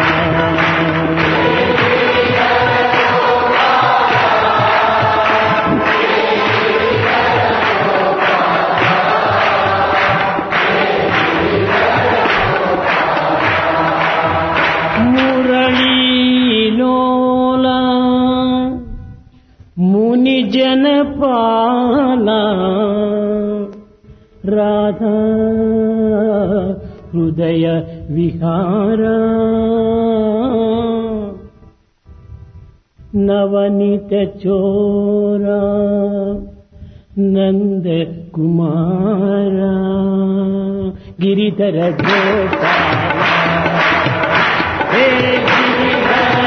मुनि जन पाला राधा हृदय विहारा नवनीत चोरा नंद कुमारा गिरिधर गोपाला हे Giridhar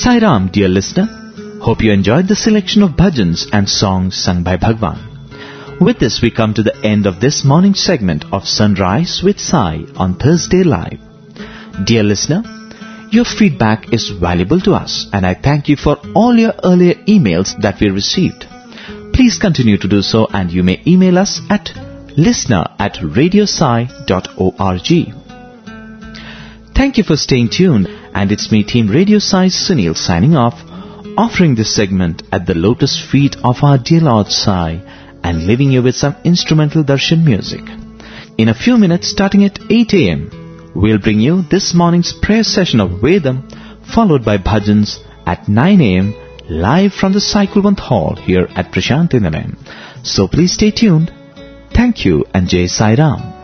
Sai Ram, dear listener. Hope you enjoyed the selection of bhajans and songs sung by Bhagwan. With this, we come to the end of this morning segment of Sunrise with Sai on Thursday Live. Dear listener, your feedback is valuable to us, and I thank you for all your earlier emails that we received. Please continue to do so, and you may email us at listener@radiosai.org. Thank you for staying tuned, and it's me, Team Radio Sai Sunil, signing off, offering this segment at the lotus feet of our dear Lord Sai, and leaving you with some instrumental darshan music. In a few minutes, starting at 8 a.m., we'll bring you this morning's prayer session of Vedam, followed by bhajans at 9 a.m., live from the Cyclevant Hall here at Prashanti Nilayam. So please stay tuned. Thank you and Jai Sai Ram.